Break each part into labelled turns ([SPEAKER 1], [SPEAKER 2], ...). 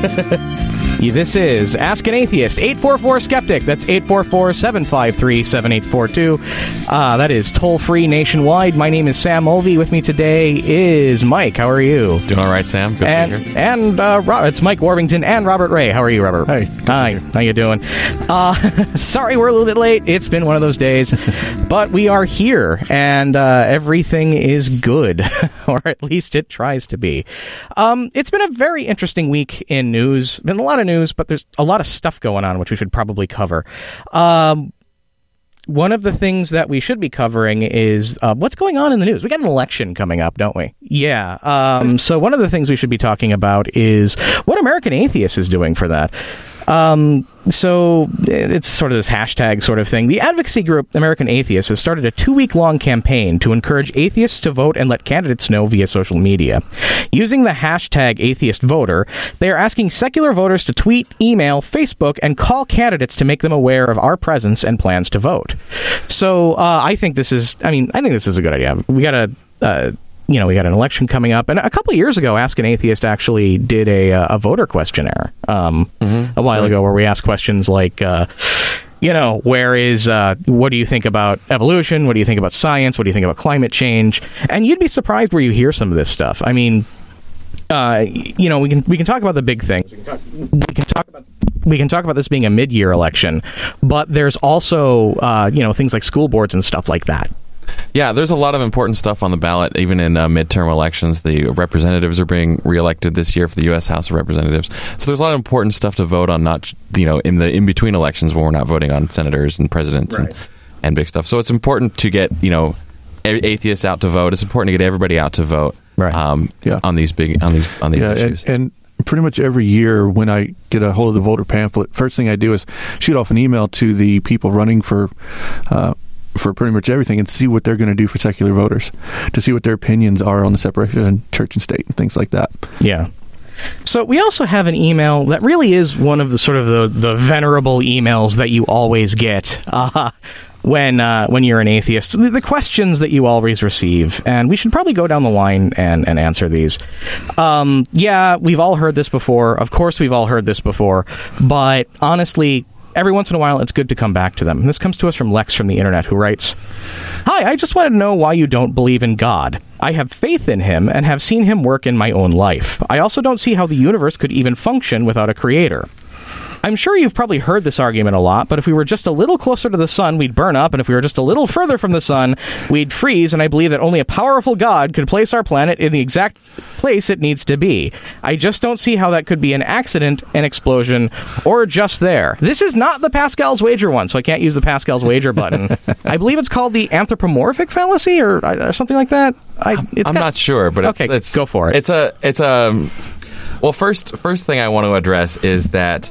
[SPEAKER 1] This is Ask an Atheist, 844-SKEPTIC. That's 844-753-7842. That is toll-free nationwide. My name is Sam Mulvey. With me today is Mike. How are you?
[SPEAKER 2] Doing all right, Sam. Good to be here.
[SPEAKER 1] And it's Mike Warvington and Robert Ray. How are you, Robert?
[SPEAKER 3] Hey.
[SPEAKER 1] Hi. How you doing? Sorry we're a little bit late. It's been one of those days. But we are here, and everything is good. Or at least it tries to be. It's been a very interesting week in news. Been a lot of news, but there's a lot of stuff going on which we should probably cover. One of the things that we should be covering is what's going on in the news. We got an election coming up, don't we? Yeah. So one of the things we should be talking about is what American Atheist is doing for that. So it's sort of this hashtag sort of thing. The advocacy group American Atheists has started a 2-week-long campaign to encourage atheists to vote and let candidates know via social media. Using the hashtag atheistvoter, they are asking secular voters to tweet, email, Facebook, and call candidates to make them aware of our presence and plans to vote. So I think this is a good idea. We got we got an election coming up, and a couple of years ago, Ask an Atheist actually did a voter questionnaire a while ago, where we asked questions like, what do you think about evolution? What do you think about science? What do you think about climate change? And you'd be surprised where you hear some of this stuff. I mean, we can talk about the big things. We can talk about this being a mid-year election, but there's also things like school boards and stuff like that.
[SPEAKER 2] Yeah, there's a lot of important stuff on the ballot, even in midterm elections. The representatives are being reelected this year for the U.S. House of Representatives. So there's a lot of important stuff to vote on, not, in the in-between elections when we're not voting on senators and presidents and big stuff. So it's important to get, atheists out to vote. It's important to get everybody out to vote on these issues.
[SPEAKER 3] And pretty much every year when I get a hold of the voter pamphlet, first thing I do is shoot off an email to the people running for pretty much everything and see what they're going to do for secular voters, to see what their opinions are on the separation of church and state and things like that.
[SPEAKER 1] Yeah. So we also have an email that really is one of the sort of the venerable emails that you always get when you're an atheist. The questions that you always receive, and we should probably go down the line and answer these. We've all heard this before. Of course, we've all heard this before. But honestly, every once in a while, it's good to come back to them. And this comes to us from Lex from the internet, who writes, "Hi, I just wanted to know why you don't believe in God. I have faith in him and have seen him work in my own life. I also don't see how the universe could even function without a creator. I'm sure you've probably heard this argument a lot, but if we were just a little closer to the sun, we'd burn up, and if we were just a little further from the sun, we'd freeze, and I believe that only a powerful God could place our planet in the exact place it needs to be. I just don't see how that could be an accident, an explosion, or just there." This is not the Pascal's Wager one, so I can't use the Pascal's Wager button. I believe it's called the anthropomorphic fallacy, or something like that. I'm
[SPEAKER 2] not sure, but it's
[SPEAKER 1] go for it.
[SPEAKER 2] Well, first thing I want to address is that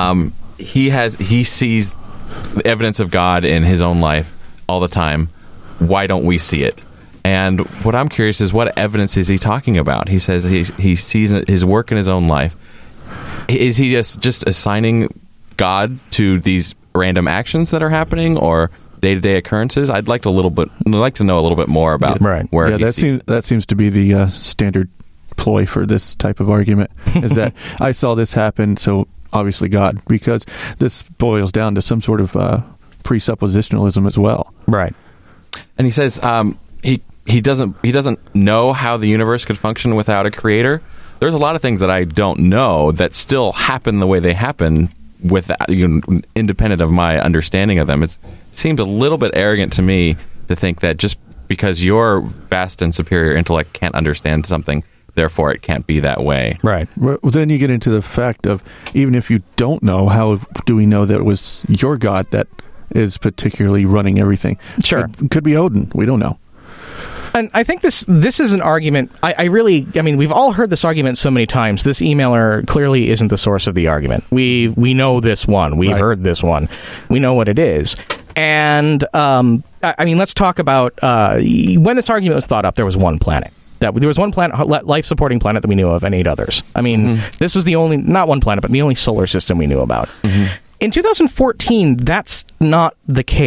[SPEAKER 2] he sees the evidence of God in his own life all the time. Why don't we see it? And what I'm curious is, what evidence is he talking about? He says he sees his work in his own life. Is he just assigning God to these random actions that are happening, or day-to-day occurrences? I'd like to know a little bit more about where he sees it.
[SPEAKER 3] That seems to be the standard ploy for this type of argument, is that I saw this happen, so obviously God, because this boils down to some sort of presuppositionalism as well.
[SPEAKER 1] Right.
[SPEAKER 2] And he says he doesn't know how the universe could function without a creator. There's a lot of things that I don't know that still happen the way they happen without, independent of my understanding of them. It seemed a little bit arrogant to me to think that just because your vast and superior intellect can't understand something, therefore it can't be that way.
[SPEAKER 1] Right.
[SPEAKER 3] Well, then you get into the fact of, even if you don't know, how do we know that it was your God that is particularly running everything?
[SPEAKER 1] Sure.
[SPEAKER 3] It could be Odin. We don't know.
[SPEAKER 1] And I think this is an argument. We've all heard this argument so many times. This emailer clearly isn't the source of the argument. We know this one. We've heard this one. We know what it is. And let's talk about when this argument was thought up. There was one planet. There was one planet, life-supporting planet that we knew of, and 8 others. This is the only, not one planet, but the only solar system we knew about. In 2014, that's not the case.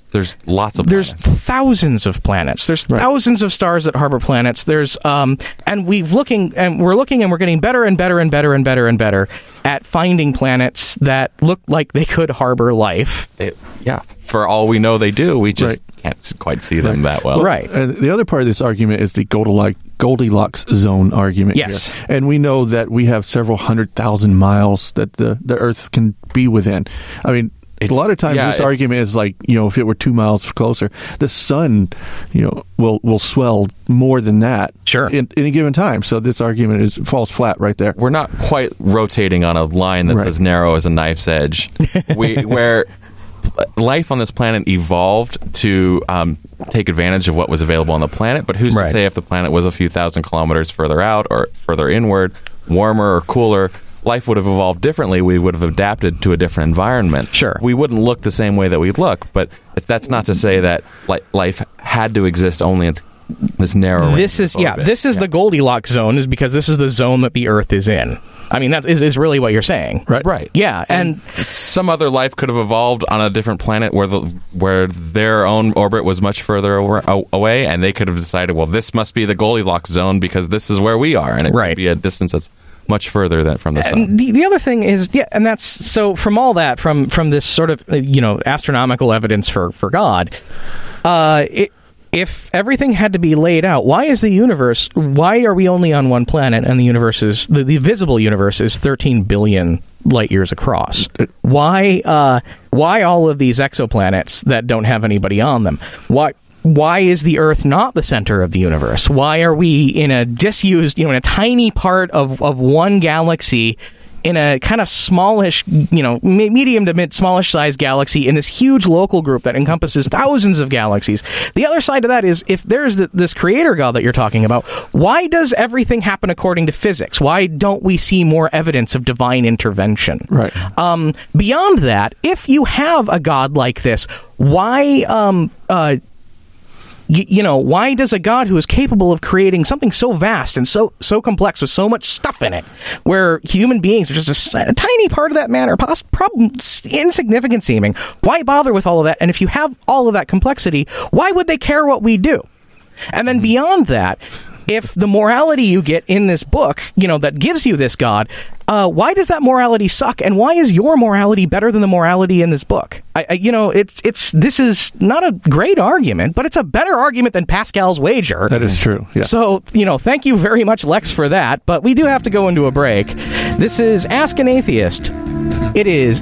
[SPEAKER 2] There's lots of
[SPEAKER 1] There's
[SPEAKER 2] planets.
[SPEAKER 1] thousands of planets. There's thousands of stars that harbor planets. There's and we're looking and we're getting better and better and better and better and better at finding planets that look like they could harbor life.
[SPEAKER 2] For all we know, they do. We just can't quite see them that well.
[SPEAKER 1] Right.
[SPEAKER 3] The other part of this argument is the Goldilocks zone argument.
[SPEAKER 1] Yes.
[SPEAKER 3] Here. And we know that we have several 100,000 miles that the Earth can be within. I mean, a lot of times this argument is like, if it were 2 miles closer, the sun, will swell more than that.
[SPEAKER 1] Sure.
[SPEAKER 3] In any given time. So this argument falls flat right there.
[SPEAKER 2] We're not quite rotating on a line that's as narrow as a knife's edge. Where life on this planet evolved to take advantage of what was available on the planet, but who's to say if the planet was a few thousand kilometers further out or further inward, warmer or cooler, life would have evolved differently. We would have adapted to a different environment.
[SPEAKER 1] Sure.
[SPEAKER 2] We wouldn't look the same way that we look, but that's not to say that life had to exist only in this narrow range.
[SPEAKER 1] This is the Goldilocks zone, is because this is the zone that the Earth is in. I mean, that is really what you're saying.
[SPEAKER 2] Right.
[SPEAKER 1] Yeah, and
[SPEAKER 2] some other life could have evolved on a different planet where their own orbit was much further away, and they could have decided, well, this must be the Goldilocks zone because this is where we are, and it could be a distance that's much further from the sun.
[SPEAKER 1] The other thing is, and that's so from all that, from this sort of astronomical evidence for God, if everything had to be laid out, why are we only on one planet and the universe is the visible universe is 13 billion light years across? Why all of these exoplanets that don't have anybody on them? Why is the Earth not the center of the universe? Why are we in a disused, in a tiny part of one galaxy, in a kind of smallish, medium to smallish size galaxy in this huge local group that encompasses thousands of galaxies? The other side of that is, if there's this creator God that you're talking about, why does everything happen according to physics? Why don't we see more evidence of divine intervention?
[SPEAKER 3] Right.
[SPEAKER 1] Beyond that, if you have a God like this, why why does a God who is capable of creating something so vast and so complex with so much stuff in it, where human beings are just a tiny part of that matter, insignificant seeming, why bother with all of that? And if you have all of that complexity, why would they care what we do? And then beyond that, if the morality you get in this book, that gives you this God, why does that morality suck? And why is your morality better than the morality in this book? This is not a great argument, but it's a better argument than Pascal's wager.
[SPEAKER 3] That is true. Yeah.
[SPEAKER 1] So, thank you very much, Lex, for that. But we do have to go into a break. This is Ask an Atheist. It is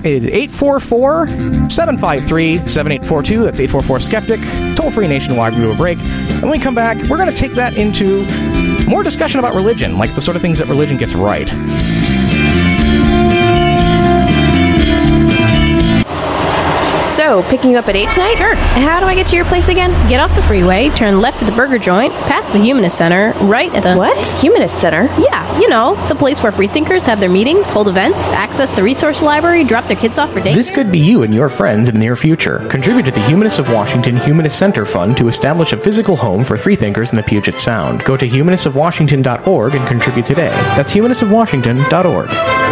[SPEAKER 1] 844-753-7842. That's 844-SKEPTIC. Toll-free nationwide. We'll do a break. And when we come back, we're going to take that into more discussion about religion, like the sort of things that religion gets right.
[SPEAKER 4] So, picking you up at 8 tonight?
[SPEAKER 5] Sure.
[SPEAKER 4] How do I get to your place again?
[SPEAKER 5] Get off the freeway, turn left at the burger joint, past the Humanist Center, right at the...
[SPEAKER 4] What? Humanist Center?
[SPEAKER 5] Yeah, the place where freethinkers have their meetings, hold events, access the resource library, drop their kids off for daycare.
[SPEAKER 1] This could be you and your friends in the near future. Contribute to the Humanists of Washington Humanist Center Fund to establish a physical home for freethinkers in the Puget Sound. Go to humanistofwashington.org and contribute today. That's humanistofwashington.org.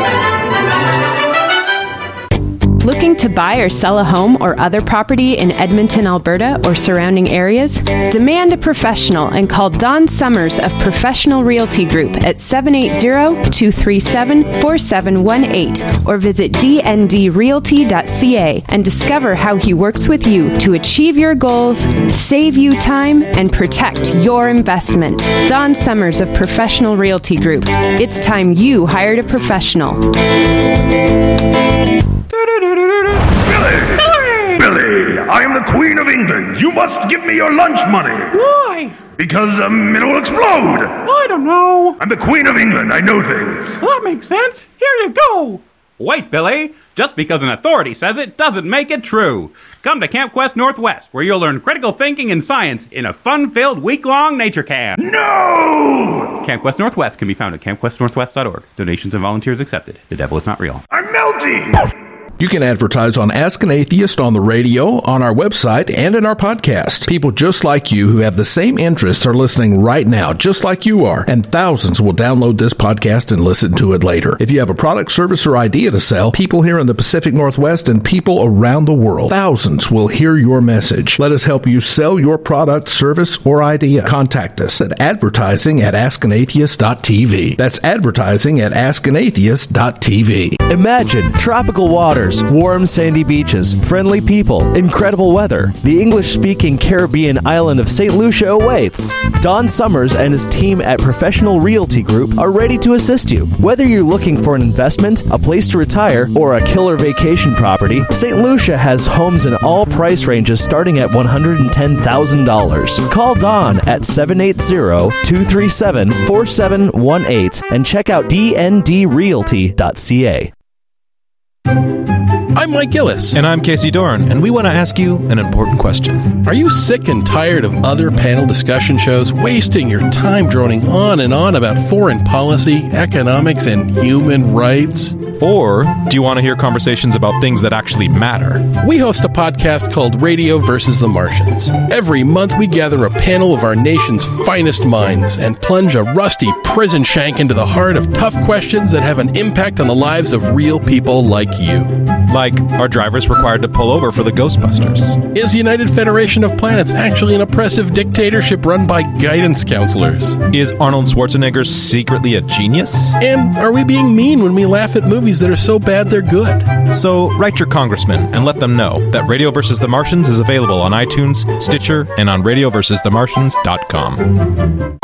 [SPEAKER 6] Looking to buy or sell a home or other property in Edmonton, Alberta, or surrounding areas? Demand a professional and call Don Summers of Professional Realty Group at 780-237-4718 or visit dndrealty.ca and discover how he works with you to achieve your goals, save you time, and protect your investment. Don Summers of Professional Realty Group. It's time you hired a professional.
[SPEAKER 7] Billy, I am the Queen of England. You must give me your lunch money.
[SPEAKER 8] Why?
[SPEAKER 7] Because it'll explode.
[SPEAKER 8] I don't know.
[SPEAKER 7] I'm the Queen of England. I know things.
[SPEAKER 8] Well, that makes sense. Here you go. Wait, Billy. Just because an authority says it doesn't make it true. Come to Camp Quest Northwest, where you'll learn critical thinking and science in a fun-filled week-long nature camp.
[SPEAKER 7] No!
[SPEAKER 8] Camp Quest Northwest can be found at campquestnorthwest.org. Donations and volunteers accepted. The devil is not real.
[SPEAKER 7] I'm melting!
[SPEAKER 9] You can advertise on Ask an Atheist on the radio, on our website, and in our podcast. People just like you who have the same interests are listening right now, just like you are, and thousands will download this podcast and listen to it later. If you have a product, service, or idea to sell, people here in the Pacific Northwest and people around the world, thousands will hear your message. Let us help you sell your product, service, or idea. Contact us at advertising@askanatheist.tv. That's advertising@askanatheist.tv.
[SPEAKER 10] Imagine tropical waters, warm sandy beaches, friendly people, incredible weather. The English-speaking Caribbean island of St. Lucia awaits. Don Summers and his team at Professional Realty Group are ready to assist you. Whether you're looking for an investment, a place to retire, or a killer vacation property, St. Lucia has homes in all price ranges starting at $110,000. Call Don at 780-237-4718 and check out dndrealty.ca.
[SPEAKER 11] I'm Mike Gillis.
[SPEAKER 12] And I'm Casey Dorn, and we want to ask you an important question.
[SPEAKER 11] Are you sick and tired of other panel discussion shows wasting your time droning on and on about foreign policy, economics, and human rights?
[SPEAKER 12] Or do you want to hear conversations about things that actually matter?
[SPEAKER 11] We host a podcast called Radio versus the Martians. Every month we gather a panel of our nation's finest minds and plunge a rusty prison shank into the heart of tough questions that have an impact on the lives of real people like you.
[SPEAKER 12] Like, are drivers required to pull over for the Ghostbusters?
[SPEAKER 11] Is the United Federation of Planets actually an oppressive dictatorship run by guidance counselors?
[SPEAKER 12] Is Arnold Schwarzenegger secretly a genius?
[SPEAKER 11] And are we being mean when we laugh at movies that are so bad they're good?
[SPEAKER 12] So write your congressman and let them know that Radio vs. the Martians is available on iTunes, Stitcher, and on radioversusthemartians.com.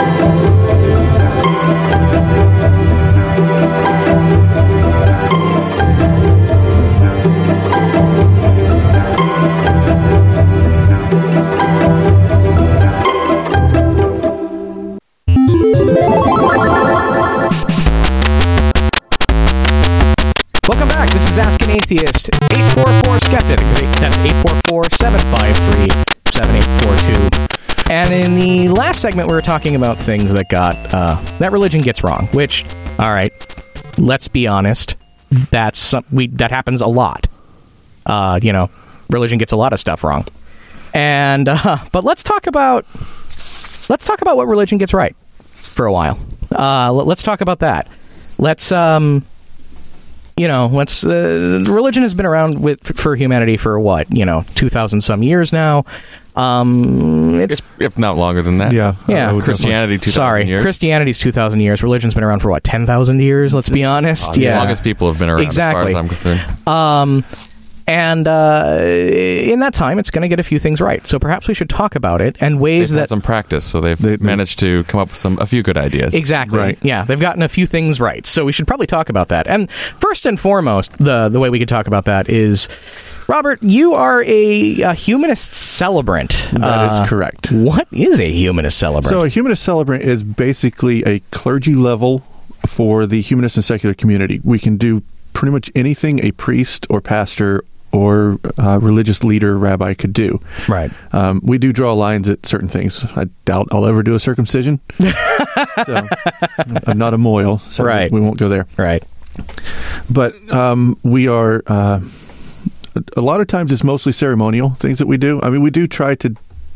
[SPEAKER 1] Ask an Atheist, 844-SKEPTIC. That's 844-753-7842. And in the last segment, we were talking about things that that religion gets wrong. Which, all right, let's be honest, that happens a lot. Religion gets a lot of stuff wrong. And but let's talk about what religion gets right for a while. Let's talk about that. Religion has been around for humanity for 2,000 some years now.
[SPEAKER 2] If not longer than that.
[SPEAKER 3] Yeah.
[SPEAKER 2] Christianity, 2,000 years.
[SPEAKER 1] Christianity's 2,000 years. Religion's been around for 10,000 years. Let's be honest.
[SPEAKER 2] The longest people have been around,
[SPEAKER 1] exactly.
[SPEAKER 2] As far as I'm concerned.
[SPEAKER 1] And in that time, it's going to get a few things right. So perhaps we should talk about it and ways
[SPEAKER 2] they've had some practice, so they've managed to come up with a few good ideas.
[SPEAKER 1] Exactly.
[SPEAKER 3] Right.
[SPEAKER 1] Yeah, they've gotten a few things right. So we should probably talk about that. And first and foremost, the way we could talk about that is, Robert, you are a humanist celebrant.
[SPEAKER 3] That is correct.
[SPEAKER 1] What is a humanist celebrant?
[SPEAKER 3] So a humanist celebrant is basically a clergy level for the humanist and secular community. We can do pretty much anything a priest or pastor or religious leader, rabbi could do.
[SPEAKER 1] Right.
[SPEAKER 3] We do draw lines at certain things. I doubt I'll ever do a circumcision. So, I'm not a moil, so
[SPEAKER 1] right.
[SPEAKER 3] we won't go there.
[SPEAKER 1] Right.
[SPEAKER 3] But we are... a lot of times it's mostly ceremonial things that we do. I mean, we do try to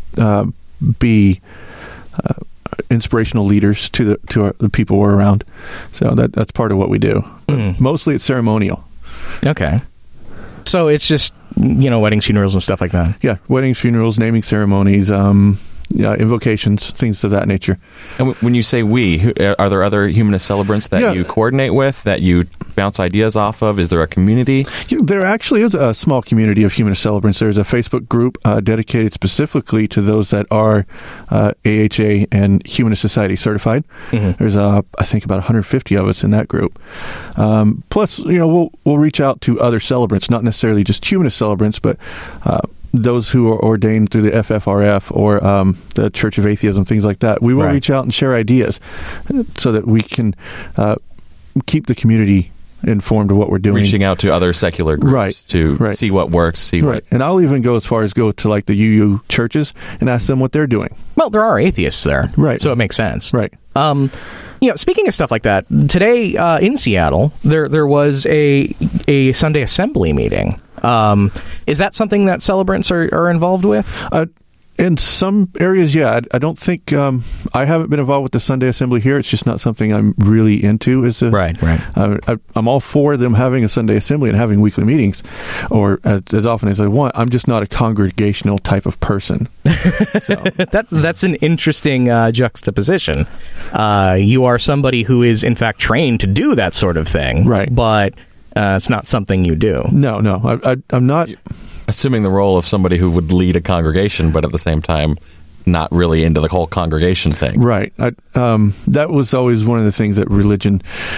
[SPEAKER 3] be inspirational leaders to the people we're around. So that's part of what we do. Mostly it's ceremonial.
[SPEAKER 1] Okay. So it's just, weddings, funerals, and stuff like that.
[SPEAKER 3] Yeah, weddings, funerals, naming ceremonies, invocations, things of that nature.
[SPEAKER 2] And when you say we, are there other humanist celebrants that you coordinate with, that you bounce ideas off of? Is there a community?
[SPEAKER 3] There actually is a small community of humanist celebrants. There's a Facebook group dedicated specifically to those that are AHA and Humanist Society certified. Mm-hmm. There's, I think, about 150 of us in that group. Plus, we'll reach out to other celebrants, not necessarily just humanist celebrants, but those who are ordained through the FFRF or the Church of Atheism, things like that. We will reach out and share ideas so that we can keep the community informed of what we're doing.
[SPEAKER 2] Reaching out to other secular groups to see what works.
[SPEAKER 3] And I'll even go as far as go to like the UU churches and ask them what they're doing.
[SPEAKER 1] Well, there are atheists there.
[SPEAKER 3] Right.
[SPEAKER 1] So it makes sense.
[SPEAKER 3] Right.
[SPEAKER 1] speaking of stuff like that, today in Seattle, there was a Sunday Assembly meeting. Is that something that celebrants are involved with?
[SPEAKER 3] In some areas, yeah. I don't think I haven't been involved with the Sunday Assembly here. It's just not something I'm really into.
[SPEAKER 1] Right.
[SPEAKER 3] I'm all for them having a Sunday Assembly and having weekly meetings, or as often as I want. I'm just not a congregational type of person. So.
[SPEAKER 1] That's an interesting juxtaposition. You are somebody who is, in fact, trained to do that sort of thing,
[SPEAKER 3] right?
[SPEAKER 1] But it's not something you do.
[SPEAKER 3] No, I'm not.
[SPEAKER 2] Assuming the role of somebody who would lead a congregation, but at the same time, not really into the whole congregation thing.
[SPEAKER 3] Right. That was always one of the things that religion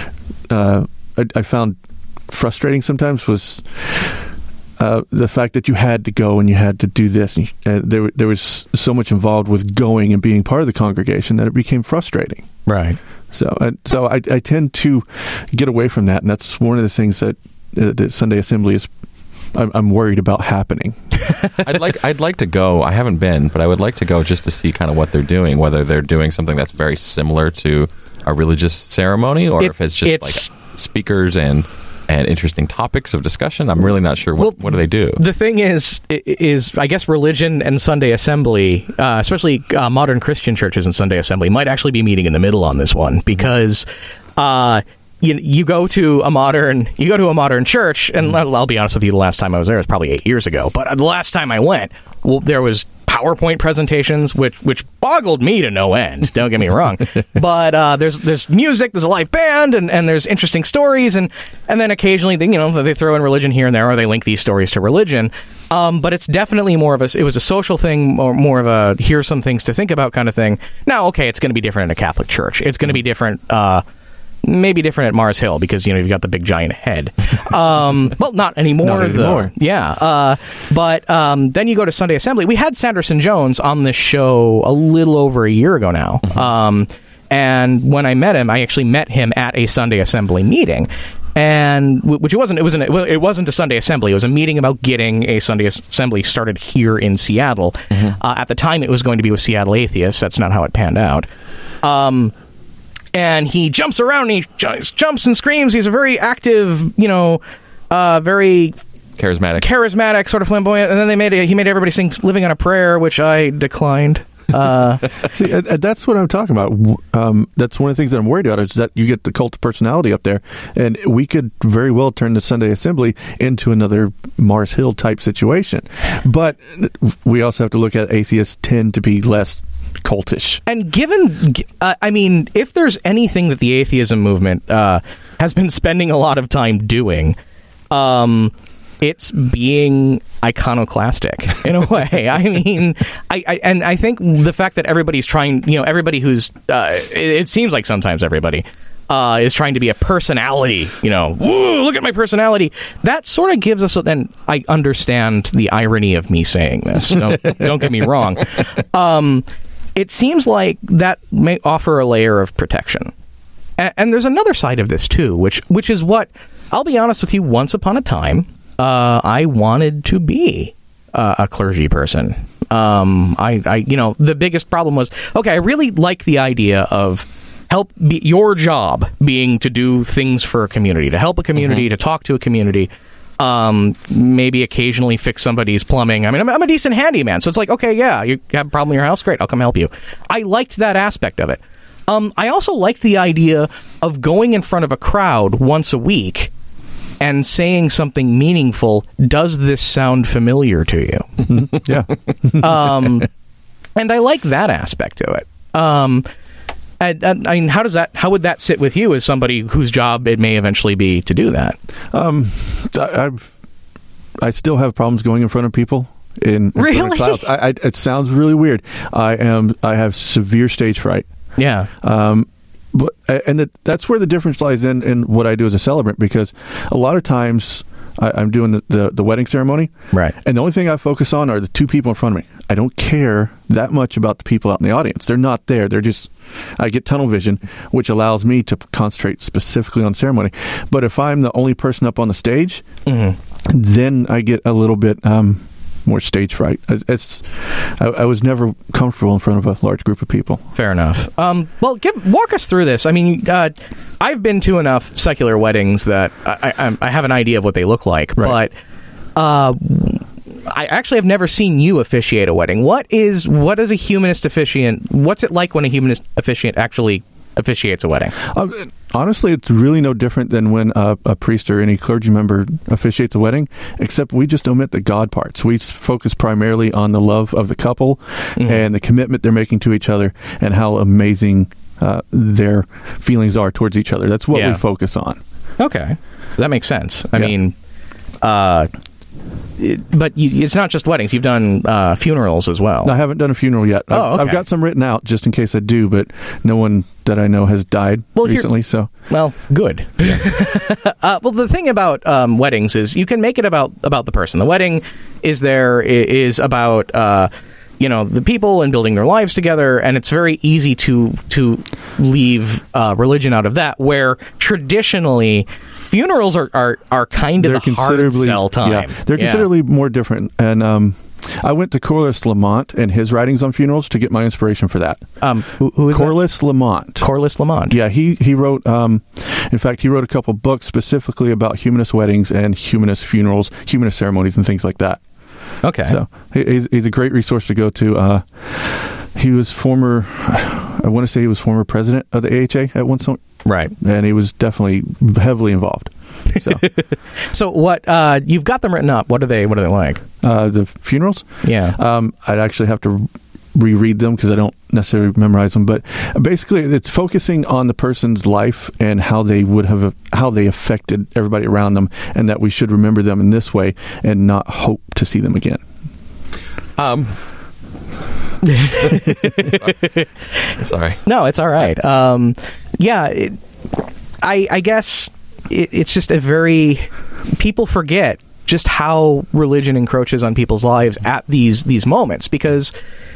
[SPEAKER 3] I found frustrating sometimes was the fact that you had to go and you had to do this. And there was so much involved with going and being part of the congregation that it became frustrating.
[SPEAKER 1] Right.
[SPEAKER 3] So I tend to get away from that, and that's one of the things that the Sunday Assembly is. I'm worried about happening.
[SPEAKER 2] I'd like to go. I haven't been, but I would like to go just to see kind of what they're doing, whether they're doing something that's very similar to a religious ceremony, or if it's just like speakers and interesting topics of discussion. I'm really not sure. What do they do?
[SPEAKER 1] The thing is I guess religion and Sunday Assembly, especially modern Christian churches and Sunday Assembly, might actually be meeting in the middle on this one, because you go to a modern church, and I'll be honest with you, the last time I was there was probably 8 years ago. But the last time I went, there was PowerPoint presentations, which boggled me to no end. Don't get me wrong, but there's music, there's a live band, and there's interesting stories, and then occasionally they throw in religion here and there, or they link these stories to religion. But it's definitely it was a social thing, or more of a here's some things to think about kind of thing. Now, okay, it's going to be different in a Catholic church. It's going to be different. Maybe different at Mars Hill, because you've got the big giant head. Well, not anymore.
[SPEAKER 3] Not anymore.
[SPEAKER 1] Yeah. But then you go to Sunday Assembly. We had Sanderson Jones on this show a little over a year ago now. Mm-hmm. And when I met him, I actually met him at a Sunday Assembly meeting. And it wasn't a Sunday Assembly. It was a meeting about getting a Sunday Assembly started here in Seattle. Mm-hmm. At the time, it was going to be with Seattle Atheists. That's not how it panned out. And he jumps around, and he jumps and screams. He's a very active, very charismatic, sort of flamboyant. And then he made everybody sing "Living on a Prayer," which I declined.
[SPEAKER 3] See, that's what I'm talking about. That's one of the things that I'm worried about, is that you get the cult of personality up there, and we could very well turn the Sunday Assembly into another Mars Hill type situation. But we also have to look at atheists tend to be less cultish.
[SPEAKER 1] And given, if there's anything that the atheism movement has been spending a lot of time doing, it's being iconoclastic in a way. I think the fact that everybody's trying, everybody who's, it seems like sometimes everybody is trying to be a personality, woo, look at my personality. That sort of gives us, and I understand the irony of me saying this, don't get me wrong. It seems like that may offer a layer of protection. And there's another side of this, too, which is what, I'll be honest with you, once upon a time, I wanted to be a clergy person. The biggest problem was, okay, I really like the idea of your job being to do things for a community, to help a community, to talk to a community, maybe occasionally fix somebody's plumbing. I'm a decent handyman, so it's like, okay, yeah, you have a problem in your house, great, I'll come help you. I liked that aspect of it. I also liked the idea of going in front of a crowd once a week and saying something meaningful. Does this sound familiar to you?
[SPEAKER 3] Yeah.
[SPEAKER 1] And I like that aspect to it. How would that sit with you as somebody whose job it may eventually be to do that?
[SPEAKER 3] I still have problems going in front of people in
[SPEAKER 1] really?
[SPEAKER 3] front of clouds. It sounds really weird. I have severe stage fright.
[SPEAKER 1] Yeah.
[SPEAKER 3] That's where the difference lies in what I do as a celebrant, because a lot of times I'm doing the wedding ceremony,
[SPEAKER 1] right? And
[SPEAKER 3] the only thing I focus on are the two people in front of me. I don't care that much about the people out in the audience. They're not there. I get tunnel vision, which allows me to concentrate specifically on ceremony. But if I'm the only person up on the stage, then I get a little bit more stage fright. I was never comfortable in front of a large group of people.
[SPEAKER 1] Fair enough. Well, walk us through this. I mean, I've been to enough secular weddings that I have an idea of what they look like,
[SPEAKER 3] right.
[SPEAKER 1] But I actually have never seen you officiate a wedding. What is a humanist officiant? What's it like when a humanist officiant actually officiates a wedding?
[SPEAKER 3] Honestly, it's really no different than when a priest or any clergy member officiates a wedding, except we just omit the God parts. We focus primarily on the love of the couple and the commitment they're making to each other and how amazing their feelings are towards each other. That's what we focus on.
[SPEAKER 1] Okay. That makes sense. I mean, but it's not just weddings. You've done funerals as well.
[SPEAKER 3] No, I haven't done a funeral yet.
[SPEAKER 1] Okay.
[SPEAKER 3] I've got some written out just in case I do, but no one that I know has died recently. So,
[SPEAKER 1] well, good. Well, the thing about weddings is you can make it about the person. The wedding is about the people and building their lives together, and it's very easy to leave religion out of that, where traditionally funerals are kind of the hard sell time.
[SPEAKER 3] Yeah, they're considerably more different. And I went to Corliss Lamont and his writings on funerals to get my inspiration for that.
[SPEAKER 1] Who is
[SPEAKER 3] Corliss Lamont?
[SPEAKER 1] Corliss Lamont.
[SPEAKER 3] Yeah, he wrote. In fact, he wrote a couple books specifically about humanist weddings and humanist funerals, humanist ceremonies, and things like that.
[SPEAKER 1] Okay.
[SPEAKER 3] So he's a great resource to go to. He was former president of the AHA at one point.
[SPEAKER 1] Right.
[SPEAKER 3] And he was definitely heavily involved.
[SPEAKER 1] So what, you've got them written up. What are they like?
[SPEAKER 3] The funerals?
[SPEAKER 1] Yeah.
[SPEAKER 3] I'd actually have to reread them because I don't necessarily memorize them. But basically, it's focusing on the person's life and how they affected everybody around them, and that we should remember them in this way and not hope to see them again.
[SPEAKER 2] Sorry.
[SPEAKER 1] No, it's all right. I guess it's just people forget just how religion encroaches on people's lives at these moments, because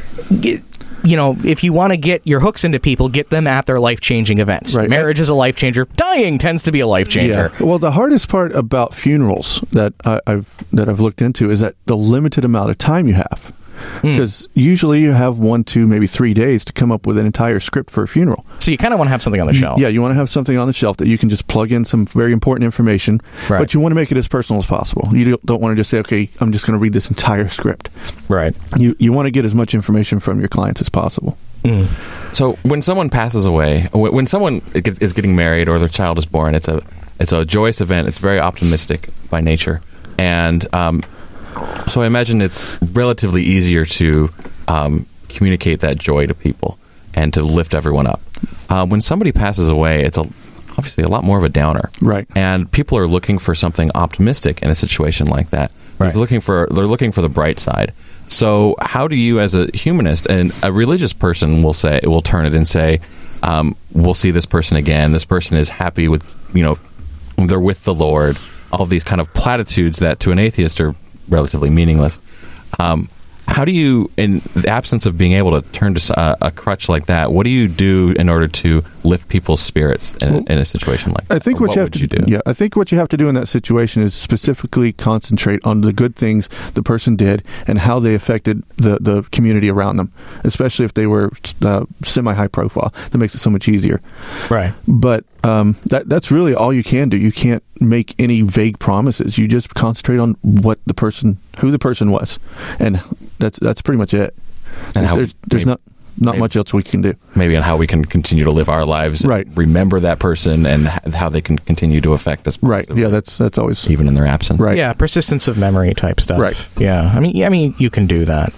[SPEAKER 1] if you want to get your hooks into people, get them at their life-changing events. Right. Marriage is a life changer. Dying tends to be a life changer.
[SPEAKER 3] Yeah. Well, the hardest part about funerals that I've looked into is that the limited amount of time you have. Because usually you have 1, 2, maybe 3 days to come up with an entire script for a funeral.
[SPEAKER 1] So you kind of want to have something on the shelf.
[SPEAKER 3] Yeah, you want to have something on the shelf that you can just plug in some very important information, but you want to make it as personal as possible. You don't want to just say, okay, I'm just going to read this entire script.
[SPEAKER 1] Right.
[SPEAKER 3] You want to get as much information from your clients as possible.
[SPEAKER 2] So when someone passes away, when someone is getting married or their child is born, it's a joyous event. It's very optimistic by nature. And so I imagine it's relatively easier to communicate that joy to people and to lift everyone up. When somebody passes away, it's obviously a lot more of a downer.
[SPEAKER 3] Right.
[SPEAKER 2] And people are looking for something optimistic in a situation like that. Right. They're looking for the bright side. So how do you, as a humanist and a religious person, will turn it and say, we'll see this person again. This person is happy with, they're with the Lord. All of these kind of platitudes that to an atheist are relatively meaningless. How do you, in the absence of being able to turn to a crutch like that, what do you do in order to lift people's spirits in a situation like that?
[SPEAKER 3] I think what you have to do. Yeah, I think what you have to do in that situation is specifically concentrate on the good things the person did and how they affected the community around them, especially if they were semi-high profile. That makes it so much easier.
[SPEAKER 1] Right.
[SPEAKER 3] But that's really all you can do. You can't make any vague promises. You just concentrate on who the person was, and that's pretty much it. And there's not much else we can do.
[SPEAKER 2] Maybe on how we can continue to live our lives,
[SPEAKER 3] right?
[SPEAKER 2] Remember that person and how they can continue to affect us,
[SPEAKER 3] right? Yeah, that's always
[SPEAKER 2] even in their absence,
[SPEAKER 3] right?
[SPEAKER 1] Yeah, persistence of memory type stuff,
[SPEAKER 3] right?
[SPEAKER 1] Yeah, I mean, you can do that.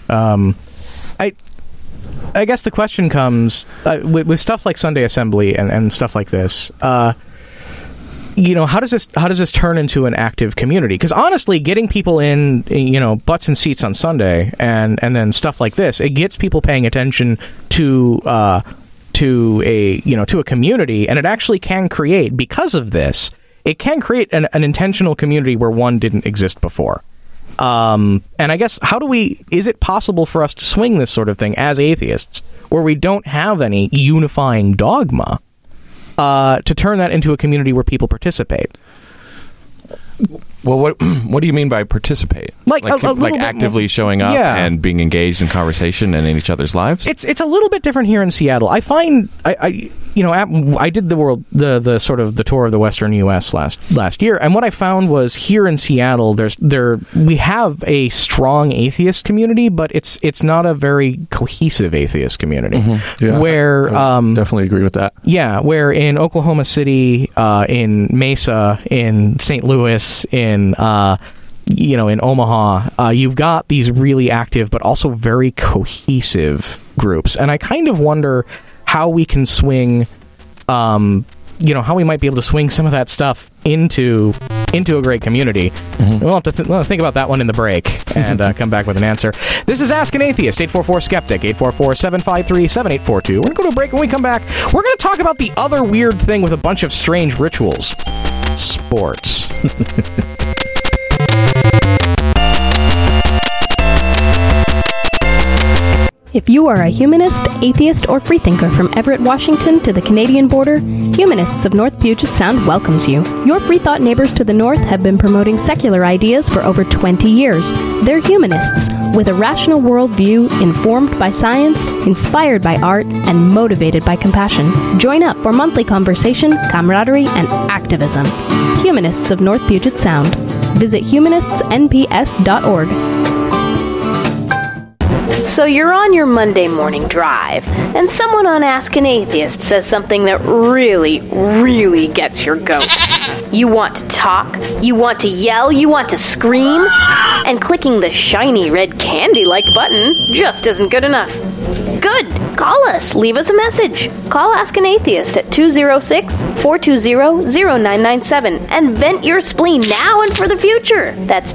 [SPEAKER 1] I guess the question comes with stuff like Sunday Assembly and stuff like this. How does this turn into an active community? Because honestly, getting people in, butts and seats on Sunday and then stuff like this, it gets people paying attention to a community, and it actually can create, because of this, it can create an intentional community where one didn't exist before. And I guess is it possible for us to swing this sort of thing as atheists, where we don't have any unifying dogma, to turn that into a community where people participate?
[SPEAKER 2] Well, what do you mean by participate?
[SPEAKER 1] Like a little bit
[SPEAKER 2] actively
[SPEAKER 1] more,
[SPEAKER 2] showing up and being engaged in conversation and in each other's lives?
[SPEAKER 1] It's a little bit different here in Seattle. I find I did the sort of the tour of the Western U.S. last year, and what I found was here in Seattle, we have a strong atheist community, but it's not a very cohesive atheist community.
[SPEAKER 3] Mm-hmm. Yeah,
[SPEAKER 1] where
[SPEAKER 3] I definitely agree with that.
[SPEAKER 1] Yeah, where in Oklahoma City, in Mesa, in St. Louis, in Omaha, you've got these really active but also very cohesive groups, and I kind of wonder how we can swing, how we might be able to swing some of that stuff into a great community. Mm-hmm. We'll have to think about that one in the break and come back with an answer. This is Ask an Atheist, 844-SKEPTIC, 844-753-7842. We're going to go to a break. When we come back, we're going to talk about the other weird thing with a bunch of strange rituals. Sports.
[SPEAKER 5] If you are a humanist, atheist, or freethinker from Everett, Washington to the Canadian border, Humanists of North Puget Sound welcomes you. Your free thought neighbors to the north have been promoting secular ideas for over 20 years. They're humanists, with a rational worldview informed by science, inspired by art, and motivated by compassion. Join up for monthly conversation, camaraderie, and activism. Humanists of North Puget Sound. Visit humanistsnps.org.
[SPEAKER 4] So you're on your Monday morning drive, and someone on Ask an Atheist says something that really, really gets your goat. You want to talk, you want to yell, you want to scream, and clicking the shiny red candy-like button just isn't good enough. Good! Call us. Leave us a message. Call Ask an Atheist at 206-420-0997 and vent your spleen now and for the future. That's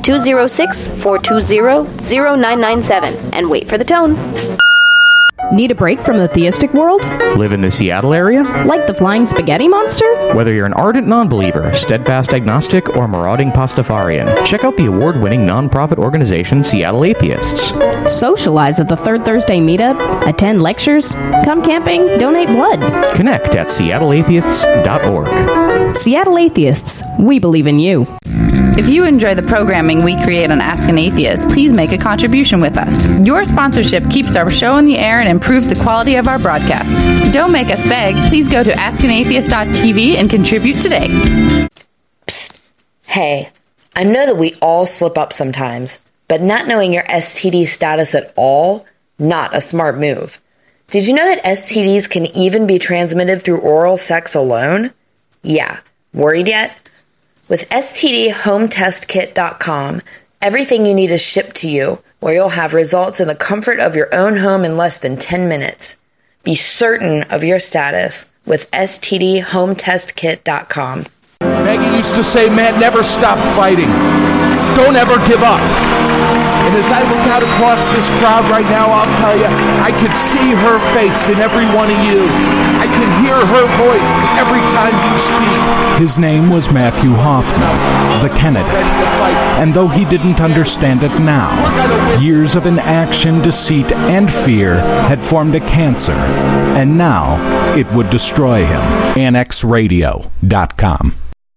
[SPEAKER 4] 206-420-0997 and wait for the tone.
[SPEAKER 5] Need a break from the theistic world?
[SPEAKER 1] Live in the Seattle area?
[SPEAKER 5] Like the flying spaghetti monster?
[SPEAKER 1] Whether you're an ardent non-believer, steadfast agnostic, or marauding Pastafarian, check out the award-winning non-profit organization Seattle Atheists.
[SPEAKER 5] Socialize at the Third Thursday meetup, attend lectures, come camping, donate blood.
[SPEAKER 1] Connect at seattleatheists.org.
[SPEAKER 5] Seattle Atheists, we believe in you.
[SPEAKER 13] If you enjoy the programming we create on Ask an Atheist, please make a contribution with us. Your sponsorship keeps our show in the air and improves the quality of our broadcasts. Don't make us beg. Please go to askanatheist.tv and contribute today.
[SPEAKER 14] Psst. Hey, I know that we all slip up sometimes, but not knowing your STD status at all, not a smart move. Did you know that STDs can even be transmitted through oral sex alone? Yeah. Worried yet? With STDHomeTestKit.com, everything you need is shipped to you, where you'll have results in the comfort of your own home in less than 10 minutes. Be certain of your status with STDHomeTestKit.com.
[SPEAKER 15] Maggie used to say, man, never stop fighting. Don't ever give up. And as I look out across this crowd right now, I'll tell you, I can see her face in every one of you. I can hear her voice every time you speak.
[SPEAKER 16] His name was Matthew Hoffman, the Kennedy. And though he didn't understand it now, years of inaction, deceit, and fear had formed a cancer, and now it would destroy him. AnnexRadio.com.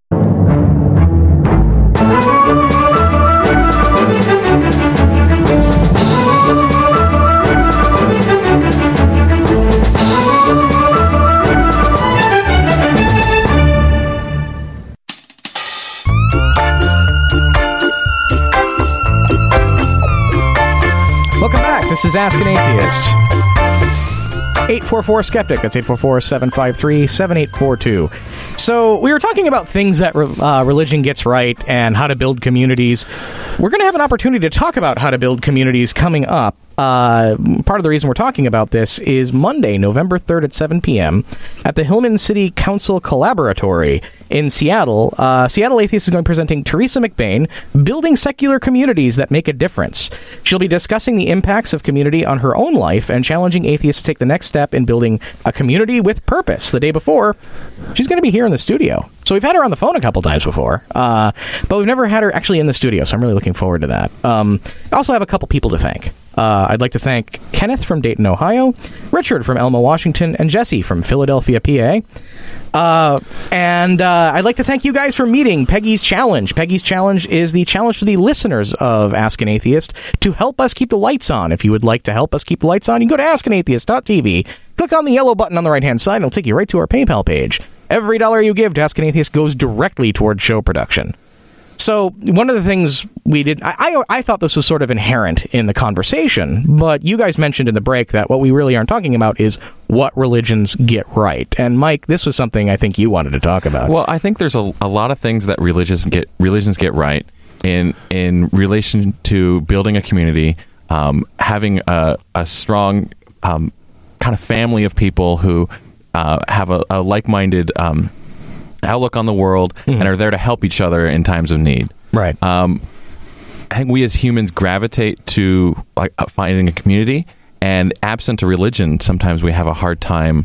[SPEAKER 1] Welcome back. This is Ask an Atheist. 844-SKEPTIC. That's 844-753-7842. So we were talking about things that religion gets right and how to build communities. We're going to have an opportunity to talk about how to build communities coming up. Part of the reason we're talking about this is Monday, November 3rd at 7 p.m. at the Hillman City Council Collaboratory in Seattle. Seattle Atheist is going to be presenting Teresa McBain, Building Secular Communities That Make a Difference. She'll be discussing the impacts of community on her own life and challenging atheists to take the next step in building a community with purpose. The day before, she's going to be here in the studio. So we've had her on the phone a couple times before, but we've never had her actually in the studio, so I'm really looking forward to that. I also have a couple people to thank. I'd like to thank Kenneth from Dayton, Ohio, Richard from Elma, Washington, and Jesse from Philadelphia, PA. And I'd like to thank you guys for meeting Peggy's Challenge. Peggy's Challenge is the challenge to the listeners of Ask an Atheist to help us keep the lights on. If you would like to help us keep the lights on, you can go to askanatheist.tv, click on the yellow button on the right-hand side, and it'll take you right to our PayPal page. Every dollar you give to Ask an Atheist goes directly toward show production. So one of the things we did, I thought this was sort of inherent in the conversation, but you guys mentioned in the break that what we really aren't talking about is what religions get right. And Mike, this was something I think you wanted to talk about.
[SPEAKER 2] Well, I think there's a lot of things that religions get right in relation to building a community, having a strong kind of family of people who have a like-minded outlook on the world and are there to help each other in times of need.
[SPEAKER 1] Right.
[SPEAKER 2] I think we as humans gravitate to finding a community, and absent a religion, sometimes we have a hard time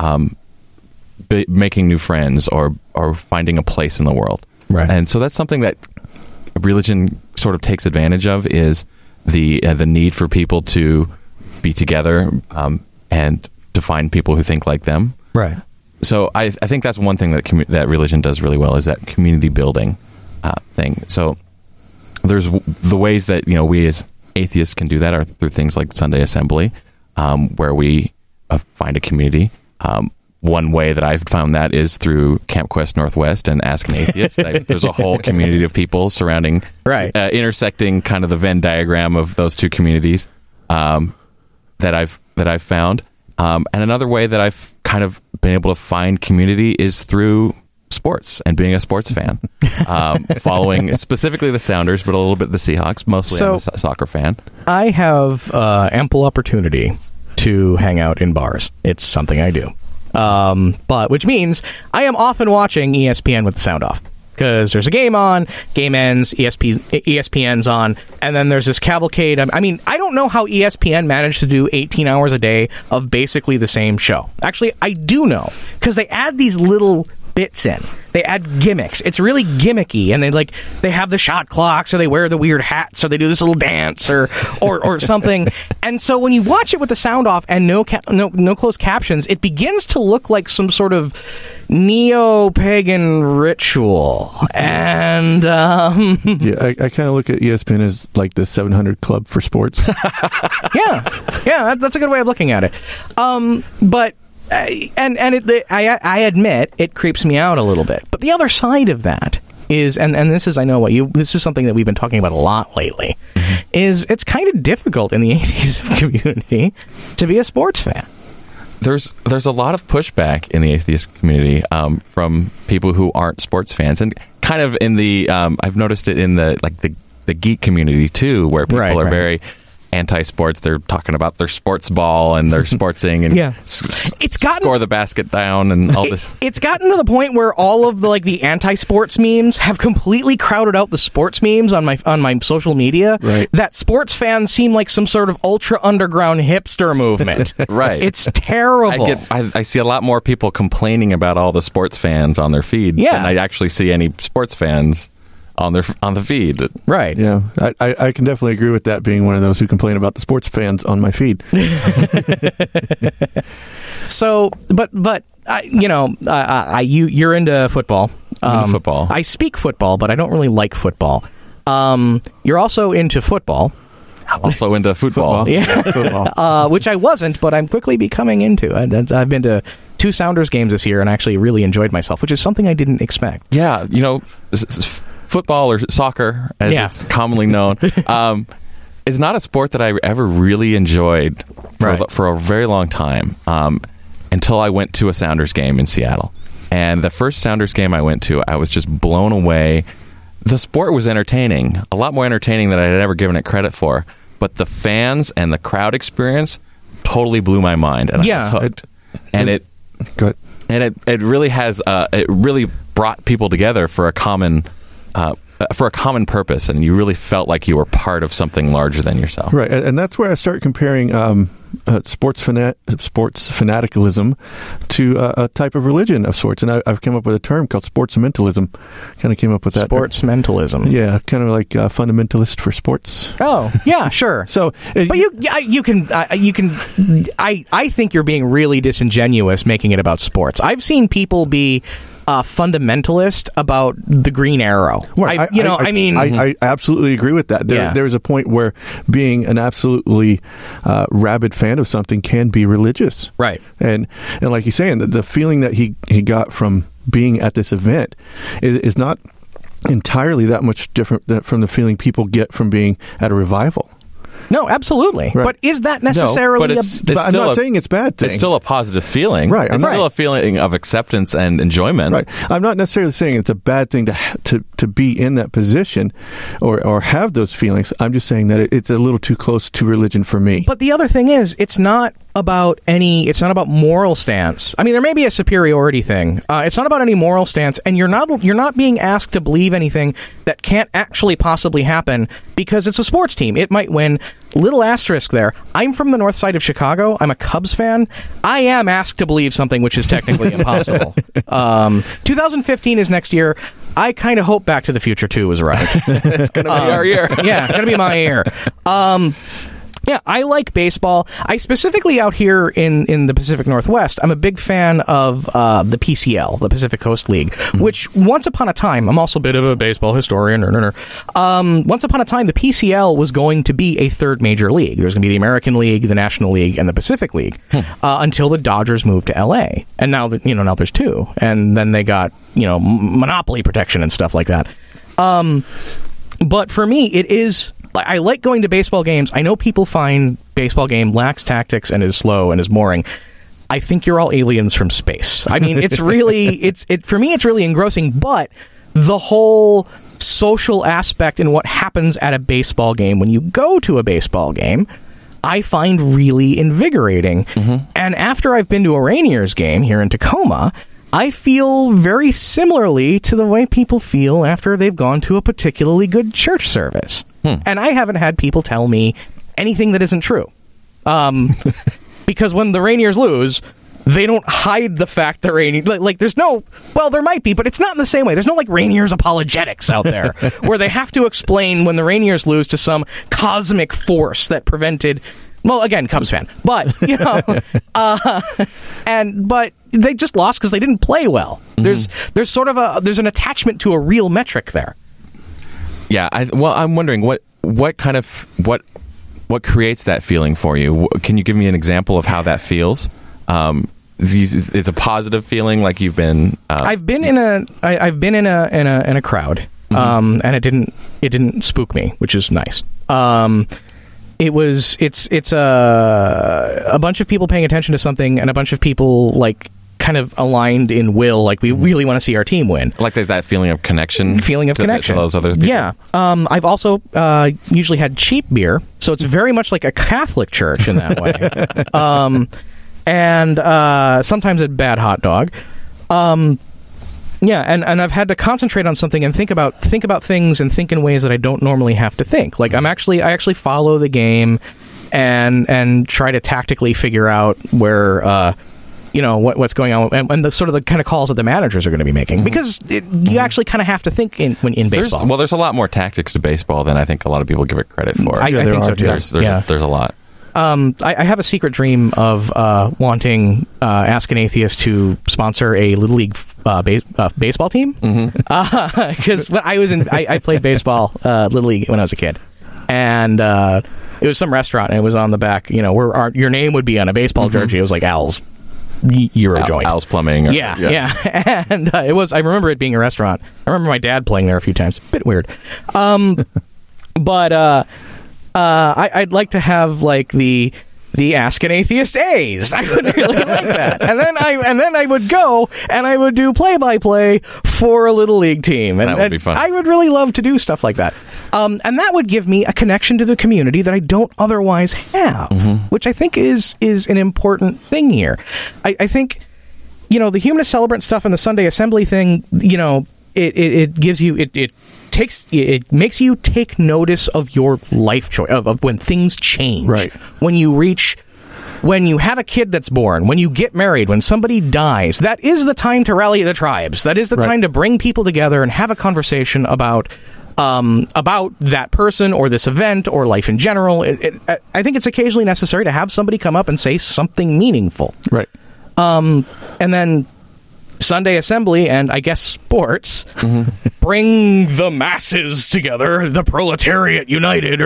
[SPEAKER 2] making new friends or finding a place in the world.
[SPEAKER 1] Right.
[SPEAKER 2] And so that's something that religion sort of takes advantage of, is the need for people to be together and to find people who think like them.
[SPEAKER 1] Right.
[SPEAKER 2] So I think that's one thing that religion does really well, is that community building thing. So there's the ways that we as atheists can do that are through things like Sunday Assembly, where we find a community. One way that I've found that is through Camp Quest Northwest and Ask an Atheist. There's a whole community of people surrounding, intersecting kind of the Venn diagram of those two communities that I've found. And another way that I've kind of been able to find community is through sports and being a sports fan, following specifically the Sounders, but a little bit the Seahawks. Mostly I'm a soccer fan.
[SPEAKER 1] I have ample opportunity to hang out in bars. It's something I do. But which means I am often watching ESPN with the sound off. Because there's a game on, game ends, ESPN's on, and then there's this cavalcade. I mean, I don't know how ESPN managed to do 18 hours a day of basically the same show. Actually, I do know, because they add these little bits in. They add gimmicks. It's really gimmicky, and they have the shot clocks, or they wear the weird hats, or they do this little dance, or something. And so when you watch it with the sound off and no closed captions, it begins to look like some sort of neo-pagan ritual. And
[SPEAKER 3] I kind of look at ESPN as like the 700 Club for sports.
[SPEAKER 1] yeah, that's a good way of looking at it. But I admit it creeps me out a little bit. But the other side of that is, and this is this is something that we've been talking about a lot lately, is it's kind of difficult in the atheist community to be a sports fan.
[SPEAKER 2] There's a lot of pushback in the atheist community from people who aren't sports fans, and kind of in the I've noticed it in the geek community too, where people are very anti-sports. They're talking about their sports ball and their sportsing and score the basket down and all this.
[SPEAKER 1] It's gotten to the point where all of the anti-sports memes have completely crowded out the sports memes on my social media.
[SPEAKER 3] Right.
[SPEAKER 1] That sports fans seem like some sort of ultra underground hipster movement.
[SPEAKER 2] Right.
[SPEAKER 1] It's terrible.
[SPEAKER 2] I see a lot more people complaining about all the sports fans on their feed than I actually see any sports fans on the feed.
[SPEAKER 1] Right.
[SPEAKER 3] Yeah. I can definitely agree with that, being one of those who complain about the sports fans on my feed.
[SPEAKER 1] So, but you're into football.
[SPEAKER 2] I'm into football.
[SPEAKER 1] I speak football, but I don't really like football. You're also into football.
[SPEAKER 2] I'm also into football.
[SPEAKER 1] Yeah. Football. Which I wasn't, but I'm quickly becoming into. I've been to 2 Sounders games this year and actually really enjoyed myself, which is something I didn't expect.
[SPEAKER 2] Yeah, football or soccer, as it's commonly known, is not a sport that I ever really enjoyed for a very long time, until I went to a Sounders game in Seattle. And the first Sounders game I went to, I was just blown away. The sport was entertaining, a lot more entertaining than I had ever given it credit for. But the fans and the crowd experience totally blew my mind, and I was hooked. And it really has it really brought people together for a common purpose, and you really felt like you were part of something larger than yourself.
[SPEAKER 3] Right, and that's where I start comparing sports fanaticalism to a type of religion of sorts. And I've come up with a term called sportsmentalism. Kind of came up with that.
[SPEAKER 1] Sportsmentalism.
[SPEAKER 3] Yeah, kind of like fundamentalist for sports.
[SPEAKER 1] Oh, yeah, sure.
[SPEAKER 3] So,
[SPEAKER 1] but you can. I think you're being really disingenuous making it about sports. I've seen people be fundamentalist about the Green Arrow.
[SPEAKER 3] Right. I absolutely agree with that. There's a point where being an absolutely rabid fan of something can be religious.
[SPEAKER 1] Right.
[SPEAKER 3] And like he's saying, the feeling that he got from being at this event is not entirely that much different from the feeling people get from being at a revival.
[SPEAKER 1] No, absolutely.
[SPEAKER 3] Right.
[SPEAKER 1] But is that necessarily
[SPEAKER 3] I'm not saying it's a bad thing.
[SPEAKER 2] It's still a positive feeling.
[SPEAKER 3] Right.
[SPEAKER 2] It's still a feeling of acceptance and enjoyment.
[SPEAKER 3] Right. I'm not necessarily saying it's a bad thing to be in that position or have those feelings. I'm just saying that it's a little too close to religion for me.
[SPEAKER 1] But the other thing is, it's not about moral stance. I mean, there may be a superiority thing. It's not about any moral stance, and you're not being asked to believe anything that can't actually possibly happen because it's a sports team. It might win. Little asterisk there. I'm from the north side of Chicago. I'm a Cubs fan. I am asked to believe something which is technically impossible. 2015 is next year. I kind of hope Back to the Future 2 was right.
[SPEAKER 2] It's going to be our year.
[SPEAKER 1] Yeah, it's going to be my year. Yeah, I like baseball. I specifically out here in the Pacific Northwest, I'm a big fan of the PCL, the Pacific Coast League, which once upon a time, I'm also a bit of a baseball historian, once upon a time, the PCL was going to be a third major league. There was going to be the American League, the National League, and the Pacific League, until the Dodgers moved to LA. And now there's two. And then they got, monopoly protection and stuff like that. But for me, it is... I like going to baseball games. I know people find baseball game lacks tactics and is slow and is boring. I think you're all aliens from space. I mean, it's really, for me, it's really engrossing, but the whole social aspect and what happens at a baseball game when you go to a baseball game, I find really invigorating. Mm-hmm. And after I've been to a Rainiers game here in Tacoma, I feel very similarly to the way people feel after they've gone to a particularly good church service. And I haven't had people tell me anything that isn't true. Because when the Rainiers lose, they don't hide the fact that Rainiers... there's no... Well, there might be, but it's not in the same way. There's no, Rainiers apologetics out there where they have to explain when the Rainiers lose to some cosmic force that prevented... Well, again, Cubs fan. But, but they just lost because they didn't play well. Mm-hmm. There's sort of there's an attachment to a real metric there.
[SPEAKER 2] Yeah, I'm wondering what creates that feeling for you? Can you give me an example of how that feels? It's a positive feeling, like you've been.
[SPEAKER 1] I've been in a crowd, and it didn't spook me, which is nice. It's a bunch of people paying attention to something, and a bunch of people kind of aligned in will, we really want to see our team win.
[SPEAKER 2] Like that feeling of connection.
[SPEAKER 1] To
[SPEAKER 2] those other people.
[SPEAKER 1] Yeah. I've also usually had cheap beer, so it's very much like a Catholic church in that way. And sometimes a bad hot dog. Yeah, and I've had to concentrate on something and think about things and think in ways that I don't normally have to think. I actually follow the game and try to tactically figure out where what's going on and the sort of the kind of calls that the managers are going to be making, because you actually kind of have to think in baseball.
[SPEAKER 2] There's a lot more tactics to baseball than I think a lot of people give it credit for.
[SPEAKER 1] I think so too.
[SPEAKER 2] There's a lot.
[SPEAKER 1] I have a secret dream of wanting Ask an Atheist to sponsor a Little League baseball team. Because when I played baseball Little League when I was a kid, and it was some restaurant, and it was on the back, where your name would be on a baseball jersey. It was like Al's Euro joint,
[SPEAKER 2] Al's Plumbing.
[SPEAKER 1] Yeah. And it was. I remember it being a restaurant. I remember my dad playing there a few times. A bit weird, but. I'd like to have the Ask an Atheist A's. I would really like that. And then I would go and I would do play-by-play for a Little League team. And
[SPEAKER 2] that would be fun.
[SPEAKER 1] I would really love to do stuff like that. And that would give me a connection to the community that I don't otherwise have, which I think is an important thing here. I think, the Humanist Celebrant stuff and the Sunday Assembly thing, it gives you... It makes you take notice of your life choice, of when things change.
[SPEAKER 3] Right.
[SPEAKER 1] When you reach when you have a kid that's born, when you get married, when somebody dies, that is the time to rally the tribes. That is the time to bring people together and have a conversation about that person or this event or life in general. I think it's occasionally necessary to have somebody come up and say something meaningful.
[SPEAKER 3] Right.
[SPEAKER 1] And then Sunday assembly and I guess sports bring the masses together, the proletariat united,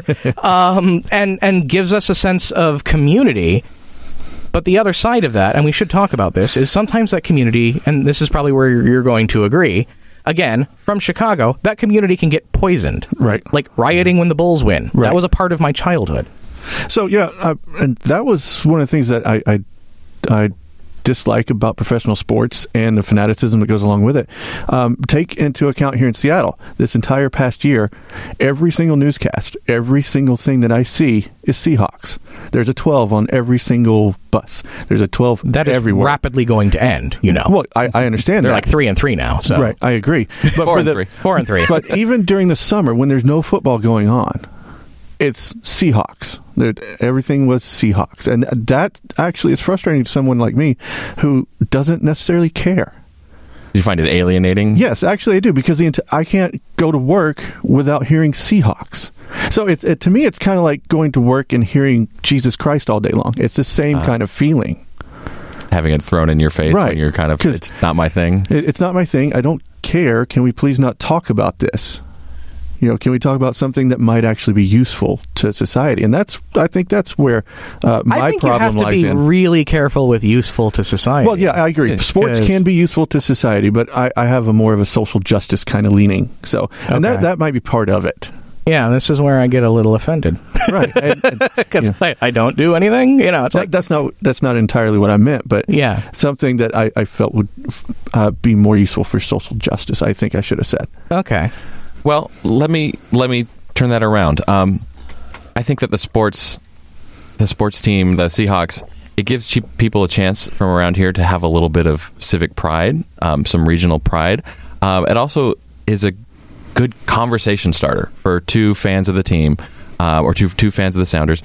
[SPEAKER 1] and gives us a sense of community. But the other side of that, and we should talk about this, is sometimes that community, and this is probably where you're going to agree, again, from Chicago, that community can get poisoned.
[SPEAKER 3] Right.
[SPEAKER 1] Like rioting when the Bulls win.
[SPEAKER 3] Right.
[SPEAKER 1] That was a part of my childhood.
[SPEAKER 3] So, yeah, and that was one of the things that I dislike about professional sports and the fanaticism that goes along with it. Take into account here in Seattle, this entire past year, every single newscast, every single thing that I see is Seahawks. There's a 12 on every single bus. There's a 12
[SPEAKER 1] that is
[SPEAKER 3] everywhere.
[SPEAKER 1] Rapidly going to end, you know.
[SPEAKER 3] Well, I understand
[SPEAKER 1] They're
[SPEAKER 3] that.
[SPEAKER 1] They're like 3-3 now. So.
[SPEAKER 3] Right, I agree. But
[SPEAKER 2] 4-3.
[SPEAKER 3] But even during the summer, when there's no football going on, it's Seahawks. Everything was Seahawks. And that actually is frustrating to someone like me who doesn't necessarily care.
[SPEAKER 2] Do you find it alienating?
[SPEAKER 3] Yes, actually I do, because I can't go to work without hearing Seahawks. So to me, it's kind of like going to work and hearing Jesus Christ all day long. It's the same kind of feeling.
[SPEAKER 2] Having it thrown in your face when you're kind of, it's not my thing.
[SPEAKER 3] It's not my thing. I don't care. Can we please not talk about this? You know, can we talk about something that might actually be useful to society? And I think that's where my problem lies in.
[SPEAKER 1] I think you have to be really careful with useful to society.
[SPEAKER 3] Well, yeah, I agree. Sports can be useful to society, but I have a more of a social justice kind of leaning. So, and that might be part of it.
[SPEAKER 1] Yeah, this is where I get a little offended.
[SPEAKER 3] Right.
[SPEAKER 1] Because I don't do anything. You know, it's like
[SPEAKER 3] that's not entirely what I meant, but something that I felt would be more useful for social justice, I think I should have said.
[SPEAKER 1] Okay.
[SPEAKER 2] Well, let me turn that around. I think that the sports team, the Seahawks, it gives people a chance from around here to have a little bit of civic pride, some regional pride. It also is a good conversation starter for two fans of the team, or two fans of the Sounders.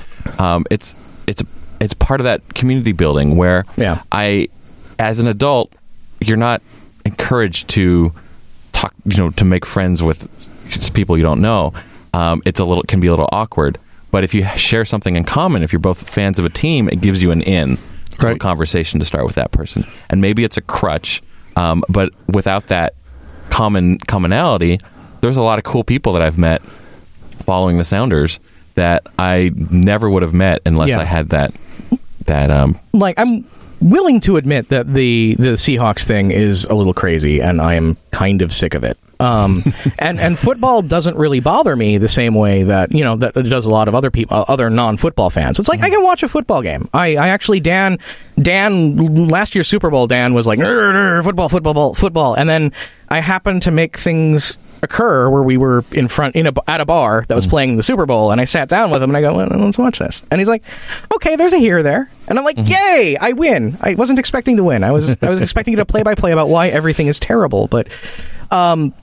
[SPEAKER 2] It's part of that community building where as an adult, you're not encouraged to talk, to make friends with people you don't know. It can be a little awkward, but if you share something in common, if you're both fans of a team, it gives you an in to a conversation to start with that person. And maybe it's a crutch, but without that commonality, there's a lot of cool people that I've met following the Sounders that I never would have met unless I had that.
[SPEAKER 1] Like, I'm willing to admit that the Seahawks thing is a little crazy, and I am kind of sick of it. And football doesn't really bother me the same way that that it does a lot of other people, other non-football fans. It's like I can watch a football game. I actually Dan last year's Super Bowl, Dan was like football, and then I happened to make things occur where we were in front at a bar that was playing the Super Bowl, and I sat down with him and I go, well, let's watch this. And he's like, okay, there's a here there, and I'm like, yay, I win. I wasn't expecting to win. I was expecting to play-by-play about why everything is terrible, but when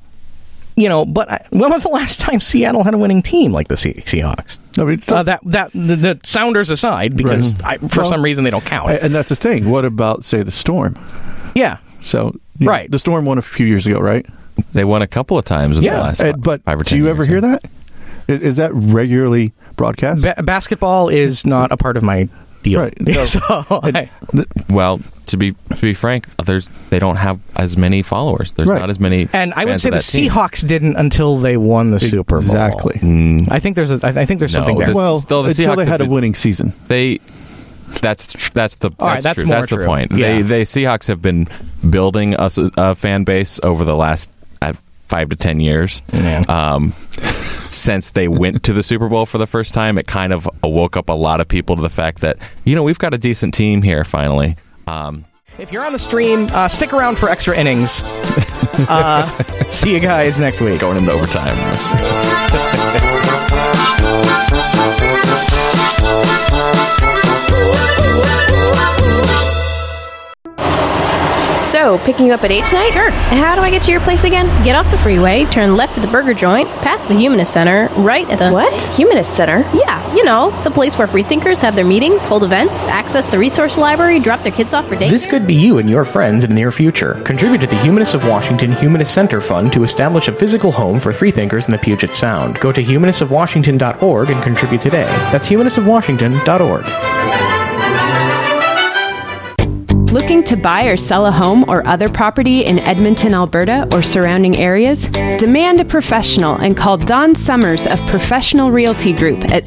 [SPEAKER 1] was the last time Seattle had a winning team like the Seahawks?
[SPEAKER 3] No,
[SPEAKER 1] the Sounders aside, because for some reason they don't count.
[SPEAKER 3] And that's the thing. What about, say, the Storm?
[SPEAKER 1] Yeah.
[SPEAKER 3] So, the Storm won a few years ago, right?
[SPEAKER 2] They won a couple of times in the last 5 or 10 years.
[SPEAKER 3] Do you ever hear that? Is that regularly broadcast?
[SPEAKER 1] Basketball is not a part of my deal.
[SPEAKER 3] Right.
[SPEAKER 2] Well, to be frank, they don't have as many followers. There's not as many.
[SPEAKER 1] And I would say the Seahawks didn't until they won the Super Bowl.
[SPEAKER 3] Exactly.
[SPEAKER 1] I think there's something there.
[SPEAKER 3] Well,
[SPEAKER 2] still the
[SPEAKER 3] until
[SPEAKER 2] Seahawks
[SPEAKER 3] they had a winning season.
[SPEAKER 2] That's the point.
[SPEAKER 1] Yeah.
[SPEAKER 2] The Seahawks have been building a fan base over the last 5 to 10 years.
[SPEAKER 1] Yeah.
[SPEAKER 2] Since they went to the Super Bowl for the first time, it kind of woke up a lot of people to the fact that we've got a decent team here finally.
[SPEAKER 1] If you're on the stream, stick around for extra innings. See you guys next week.
[SPEAKER 2] Going into overtime.
[SPEAKER 5] So, picking you up at 8 tonight?
[SPEAKER 4] Sure.
[SPEAKER 5] And how do I get to your place again?
[SPEAKER 4] Get off the freeway, turn left at the burger joint, past the Humanist Center, right at the...
[SPEAKER 5] What? Humanist Center?
[SPEAKER 4] Yeah, you know, the place where freethinkers have their meetings, hold events, access the resource library, drop their kids off for daycare.
[SPEAKER 1] This could be you and your friends in the near future. Contribute to the Humanists of Washington Humanist Center Fund to establish a physical home for freethinkers in the Puget Sound. Go to humanistofwashington.org and contribute today. That's humanistofwashington.org.
[SPEAKER 6] Looking to buy or sell a home or other property in Edmonton, Alberta, or surrounding areas? Demand a professional and call Don Summers of Professional Realty Group at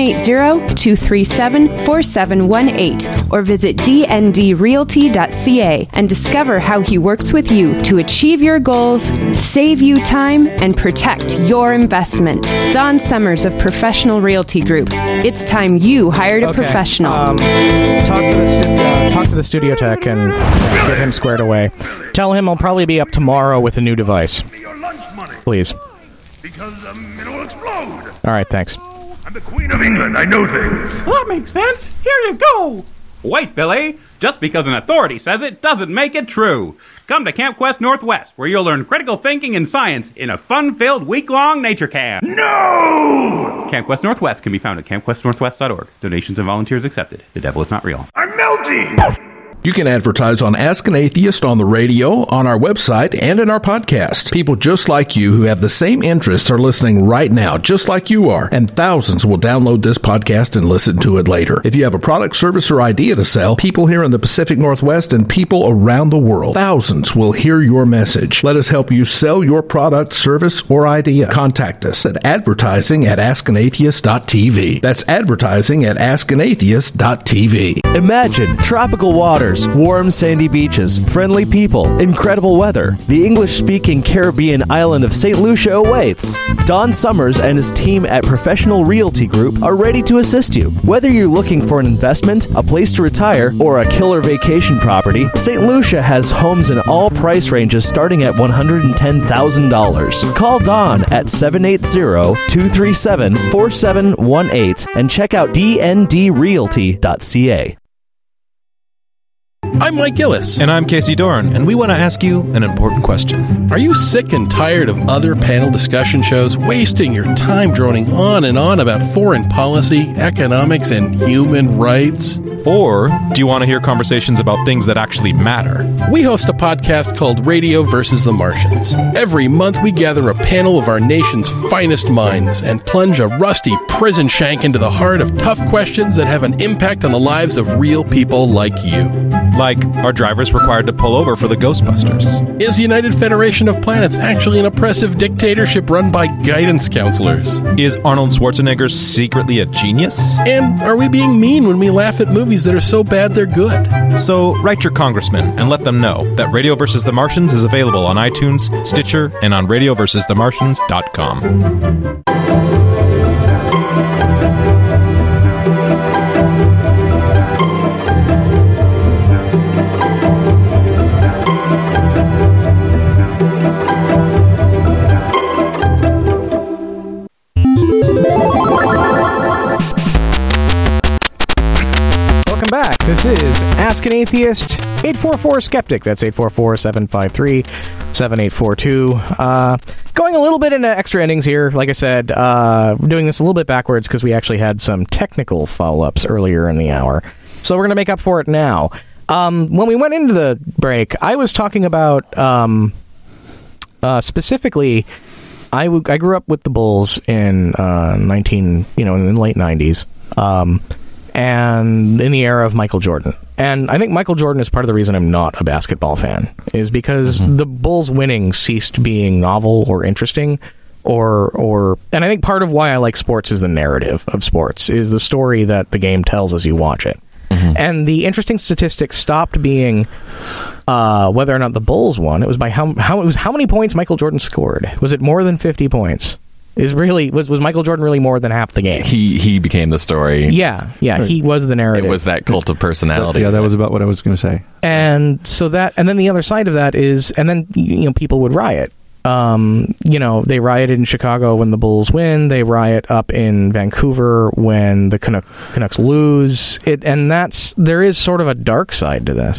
[SPEAKER 6] 780-237-4718 or visit dndrealty.ca and discover how he works with you to achieve your goals, save you time, and protect your investment. Don Summers of Professional Realty Group. It's time you hired a professional.
[SPEAKER 1] Talk to the studio tech and get him squared away. Tell him I'll probably be up tomorrow with a new device. Please.
[SPEAKER 7] Because it will explode.
[SPEAKER 1] All right, thanks.
[SPEAKER 7] I'm the Queen of England. I know things.
[SPEAKER 8] Well, that makes sense. Here you go. Wait, Billy. Just because an authority says it doesn't make it true. Come to Camp Quest Northwest, where you'll learn critical thinking and science in a fun-filled week-long nature camp.
[SPEAKER 7] No!
[SPEAKER 8] Camp Quest Northwest can be found at campquestnorthwest.org. Donations and volunteers accepted. The devil is not real.
[SPEAKER 7] I'm melting!
[SPEAKER 9] You can advertise on Ask an Atheist on the radio, on our website, and in our podcast. People just like you who have the same interests are listening right now, just like you are, and thousands will download this podcast and listen to it later. If you have a product, service, or idea to sell, people here in the Pacific Northwest and people around the world, thousands will hear your message. Let us help you sell your product, service, or idea. Contact us at advertising@askanatheist.tv. That's advertising@askanatheist.tv.
[SPEAKER 10] Imagine tropical waters, warm sandy beaches, friendly people, incredible weather. The English-speaking Caribbean island of St. Lucia awaits. Don Summers and his team at Professional Realty Group are ready to assist you. Whether you're looking for an investment, a place to retire, or a killer vacation property, St. Lucia has homes in all price ranges starting at $110,000. Call Don at 780-237-4718 and check out dndrealty.ca.
[SPEAKER 11] I'm Mike Gillis.
[SPEAKER 12] And I'm Casey Dorn, and we want to ask you an important question.
[SPEAKER 11] Are you sick and tired of other panel discussion shows wasting your time droning on and on about foreign policy, economics, and human rights?
[SPEAKER 12] Or do you want to hear conversations about things that actually matter?
[SPEAKER 11] We host a podcast called Radio versus the Martians. Every month we gather a panel of our nation's finest minds and plunge a rusty prison shank into the heart of tough questions that have an impact on the lives of real people like you.
[SPEAKER 12] Like, are drivers required to pull over for the Ghostbusters?
[SPEAKER 11] Is the United Federation of Planets actually an oppressive dictatorship run by guidance counselors?
[SPEAKER 12] Is Arnold Schwarzenegger secretly a genius?
[SPEAKER 11] And are we being mean when we laugh at movies that are so bad they're good?
[SPEAKER 12] So write your congressman and let them know that Radio vs. the Martians is available on iTunes, Stitcher, and on radioversusthemartians.com.
[SPEAKER 1] Back. This is Ask an Atheist, 844-SKEPTIC. That's 844-753-7842. Going a little bit into extra endings here. Like I said, doing this a little bit backwards because we actually had some technical follow-ups earlier in the hour. So we're going to make up for it now. When we went into the break, I was talking about, specifically, I grew up with the Bulls in in the late 90s. And in the era of Michael Jordan. And I think Michael Jordan is part of the reason I'm not a basketball fan, is because the Bulls winning ceased being novel or interesting, and I think part of why I like sports is the narrative of sports, is the story that the game tells as you watch it. And the interesting statistics stopped being whether or not the Bulls won. It was by how many points Michael Jordan scored. Was it more than 50 points? Was Michael Jordan really more than half the game?
[SPEAKER 2] He became the story.
[SPEAKER 1] Yeah, he was the narrative.
[SPEAKER 2] It was that cult of personality.
[SPEAKER 3] Yeah, that was about what I was going to say.
[SPEAKER 1] And so and then the other side of that is, and then people would riot. They rioted in Chicago when the Bulls win. They riot up in Vancouver when the Canucks lose. There is sort of a dark side to this.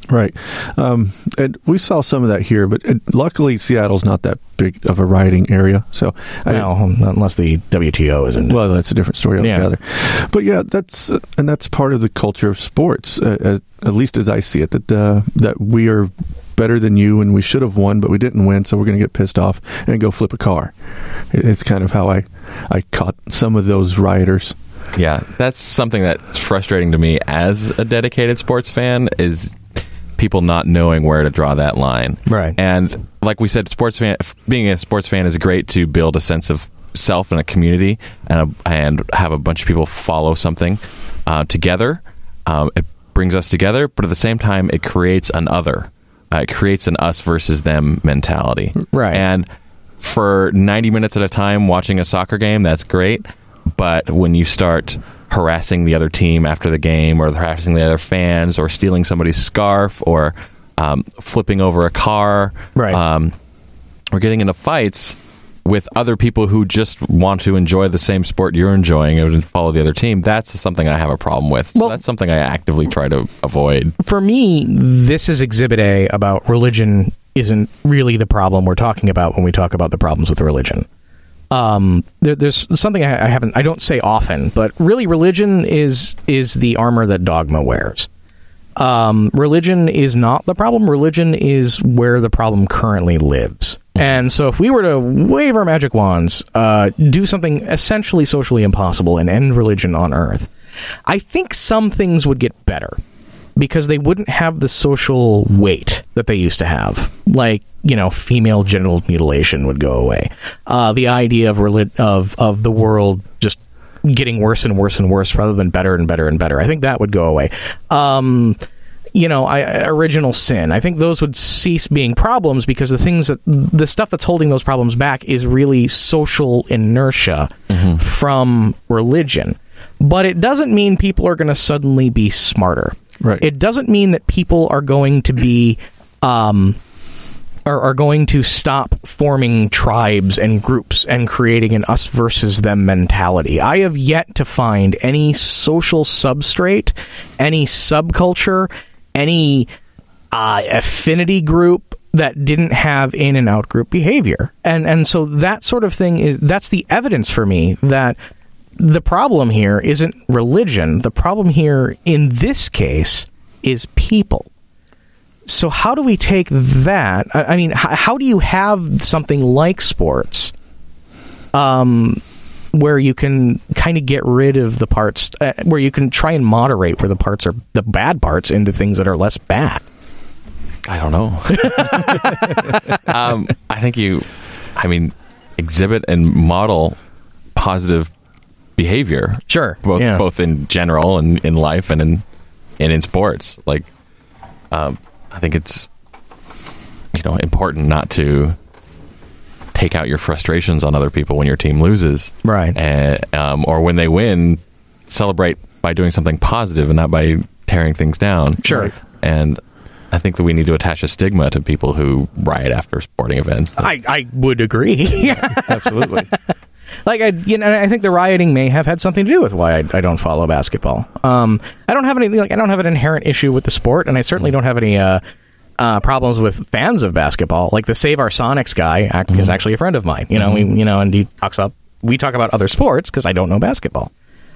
[SPEAKER 3] Right. And we saw some of that here, but luckily Seattle's not that big of a rioting area. So,
[SPEAKER 1] unless the WTO is in.
[SPEAKER 3] Well, that's a different story altogether. Yeah. But yeah, that's part of the culture of sports, at least as I see it, that we are better than you and we should have won, but we didn't win, so we're going to get pissed off and go flip a car. It's kind of how I caught some of those rioters.
[SPEAKER 2] Yeah, that's something that's frustrating to me as a dedicated sports fan, is people not knowing where to draw that line.
[SPEAKER 1] Right.
[SPEAKER 2] And like we said, being a sports fan is great to build a sense of self and a community and have a bunch of people follow something together. It brings us together, but at the same time, it creates an other. It creates an us versus them mentality.
[SPEAKER 1] Right.
[SPEAKER 2] And for 90 minutes at a time watching a soccer game, that's great. But when you start harassing the other team after the game, or harassing the other fans, or stealing somebody's scarf, or flipping over a car,
[SPEAKER 1] right.
[SPEAKER 2] Or getting into fights with other people who just want to enjoy the same sport you're enjoying and follow the other team, that's something I have a problem with. So that's something I actively try to avoid.
[SPEAKER 1] For me, this is Exhibit A about religion isn't really the problem we're talking about when we talk about the problems with religion. There's something I don't say often, but really religion is the armor that dogma wears. Religion is not the problem. Religion is where the problem currently lives. And so if we were to wave our magic wands, do something essentially socially impossible and end religion on Earth, I think some things would get better because they wouldn't have the social weight that they used to have. Like, female genital mutilation would go away. The idea of the world just getting worse and worse and worse rather than better and better and better, I think that would go away. Original sin, I think those would cease being problems because the stuff that's holding those problems back is really social inertia from religion. But it doesn't mean people are going to suddenly be smarter.
[SPEAKER 3] Right.
[SPEAKER 1] It doesn't mean that people are going to be are going to stop forming tribes and groups and creating an us versus them mentality. I have yet to find any social substrate, any subculture, any affinity group that didn't have in and out group behavior. And so that sort of thing that's the evidence for me that the problem here isn't religion. The problem here in this case is people. So how do we take that? I mean, how do you have something like sports where you can kind of get rid of the parts, where you can try and moderate where the parts are the bad parts into things that are less bad?
[SPEAKER 2] I don't know. I think exhibit and model positive behavior.
[SPEAKER 1] Sure.
[SPEAKER 2] Both in general and in life and in sports. Like, I think it's important not to take out your frustrations on other people when your team loses,
[SPEAKER 1] right?
[SPEAKER 2] Or when they win, celebrate by doing something positive and not by tearing things down.
[SPEAKER 1] Sure. Right.
[SPEAKER 2] And I think that we need to attach a stigma to people who riot after sporting events.
[SPEAKER 1] I would agree.
[SPEAKER 3] Absolutely.
[SPEAKER 1] Like I think the rioting may have had something to do with why I don't follow basketball. I don't have an inherent issue with the sport, and I certainly don't have any problems with fans of basketball. Like the Save Our Sonics guy is actually a friend of mine. And we talk about other sports because I don't know basketball.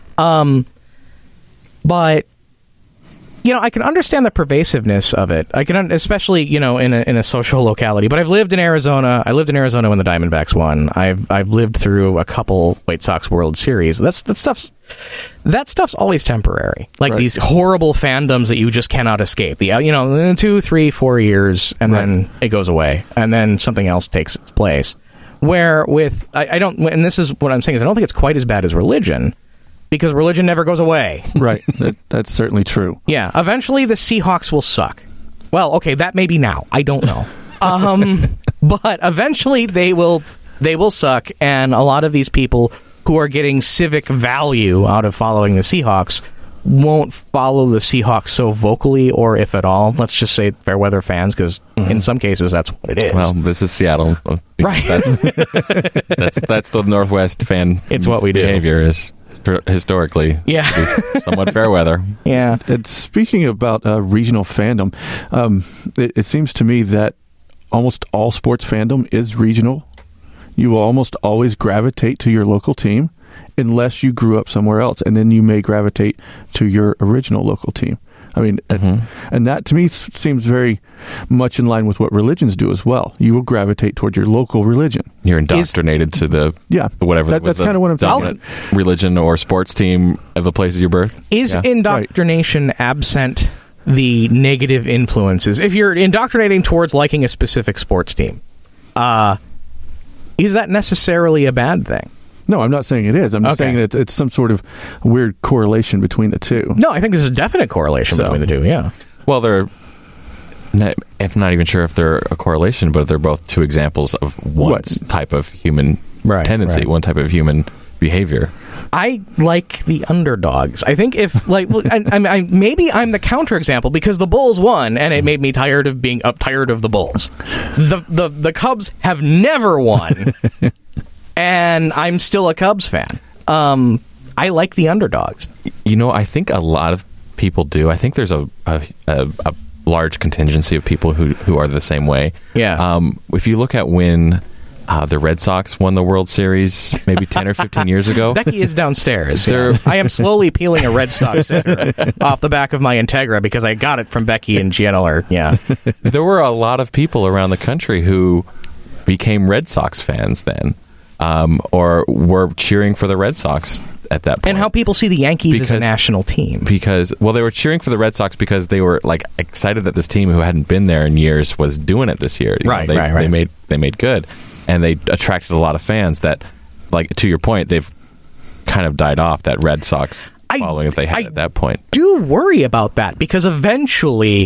[SPEAKER 1] But I can understand the pervasiveness of it. I can, especially in a social locality. But I've lived in Arizona. I lived in Arizona when the Diamondbacks won. I've lived through a couple White Sox World Series. That stuff's always temporary. Like these horrible fandoms that you just cannot escape. 2, 3, 4 years, and then it goes away, and then something else takes its place. Where with I don't, and this is what I'm saying is I don't think it's quite as bad as religion. Because religion never goes away.
[SPEAKER 3] Right. That's certainly true.
[SPEAKER 1] Yeah. Eventually, the Seahawks will suck. Well, okay, that may be now. I don't know. But eventually, they will suck, and a lot of these people who are getting civic value out of following the Seahawks won't follow the Seahawks so vocally, or if at all. Let's just say fair weather fans, because in some cases, that's what it is.
[SPEAKER 2] Well, this is Seattle.
[SPEAKER 1] Right.
[SPEAKER 2] That's the Northwest fan.
[SPEAKER 1] It's what we do.
[SPEAKER 2] Behavior is. historically.
[SPEAKER 1] Yeah.
[SPEAKER 2] Somewhat fair weather.
[SPEAKER 1] Yeah.
[SPEAKER 3] And speaking about regional fandom, it seems to me that almost all sports fandom is regional. You will almost always gravitate to your local team unless you grew up somewhere else, and then you may gravitate to your original local team. I mean, and that to me seems very much in line with what religions do as well. You will gravitate toward your local religion.
[SPEAKER 2] You're indoctrinated to the whatever
[SPEAKER 3] that's kind of what I'm thinking.
[SPEAKER 2] Religion or sports team of the place of your birth.
[SPEAKER 1] Is indoctrination absent the negative influences? If you're indoctrinating towards liking a specific sports team, is that necessarily a bad thing?
[SPEAKER 3] No, I'm not saying it is. I'm just saying that it's some sort of weird correlation between the two.
[SPEAKER 1] No, I think there's a definite correlation between the two, yeah.
[SPEAKER 2] Well, I'm not even sure if they're a correlation, but they're both two examples of one type of human tendency, one type of human behavior.
[SPEAKER 1] I like the underdogs. I think if, maybe I'm the counterexample because the Bulls won, and it made me tired of being tired of the Bulls. The Cubs have never won. And I'm still a Cubs fan. I like the underdogs.
[SPEAKER 2] You know, I think a lot of people do. I think there's a large contingency of people who are the same way.
[SPEAKER 1] Yeah.
[SPEAKER 2] If you look at when the Red Sox won the World Series maybe 10 or 15 years ago.
[SPEAKER 1] Becky is downstairs. Yeah. I am slowly peeling a Red Sox off the back of my Integra because I got it from Becky and Gianella. Yeah.
[SPEAKER 2] There were a lot of people around the country who became Red Sox fans then. Or were cheering for the Red Sox at that point.
[SPEAKER 1] And how people see the Yankees as a national team.
[SPEAKER 2] Because, they were cheering for the Red Sox because they were excited that this team who hadn't been there in years was doing it this year.
[SPEAKER 1] Right.
[SPEAKER 2] They made good. And they attracted a lot of fans that, to your point, they've kind of died off, that Red Sox following that they had at that point.
[SPEAKER 1] I do worry about that because eventually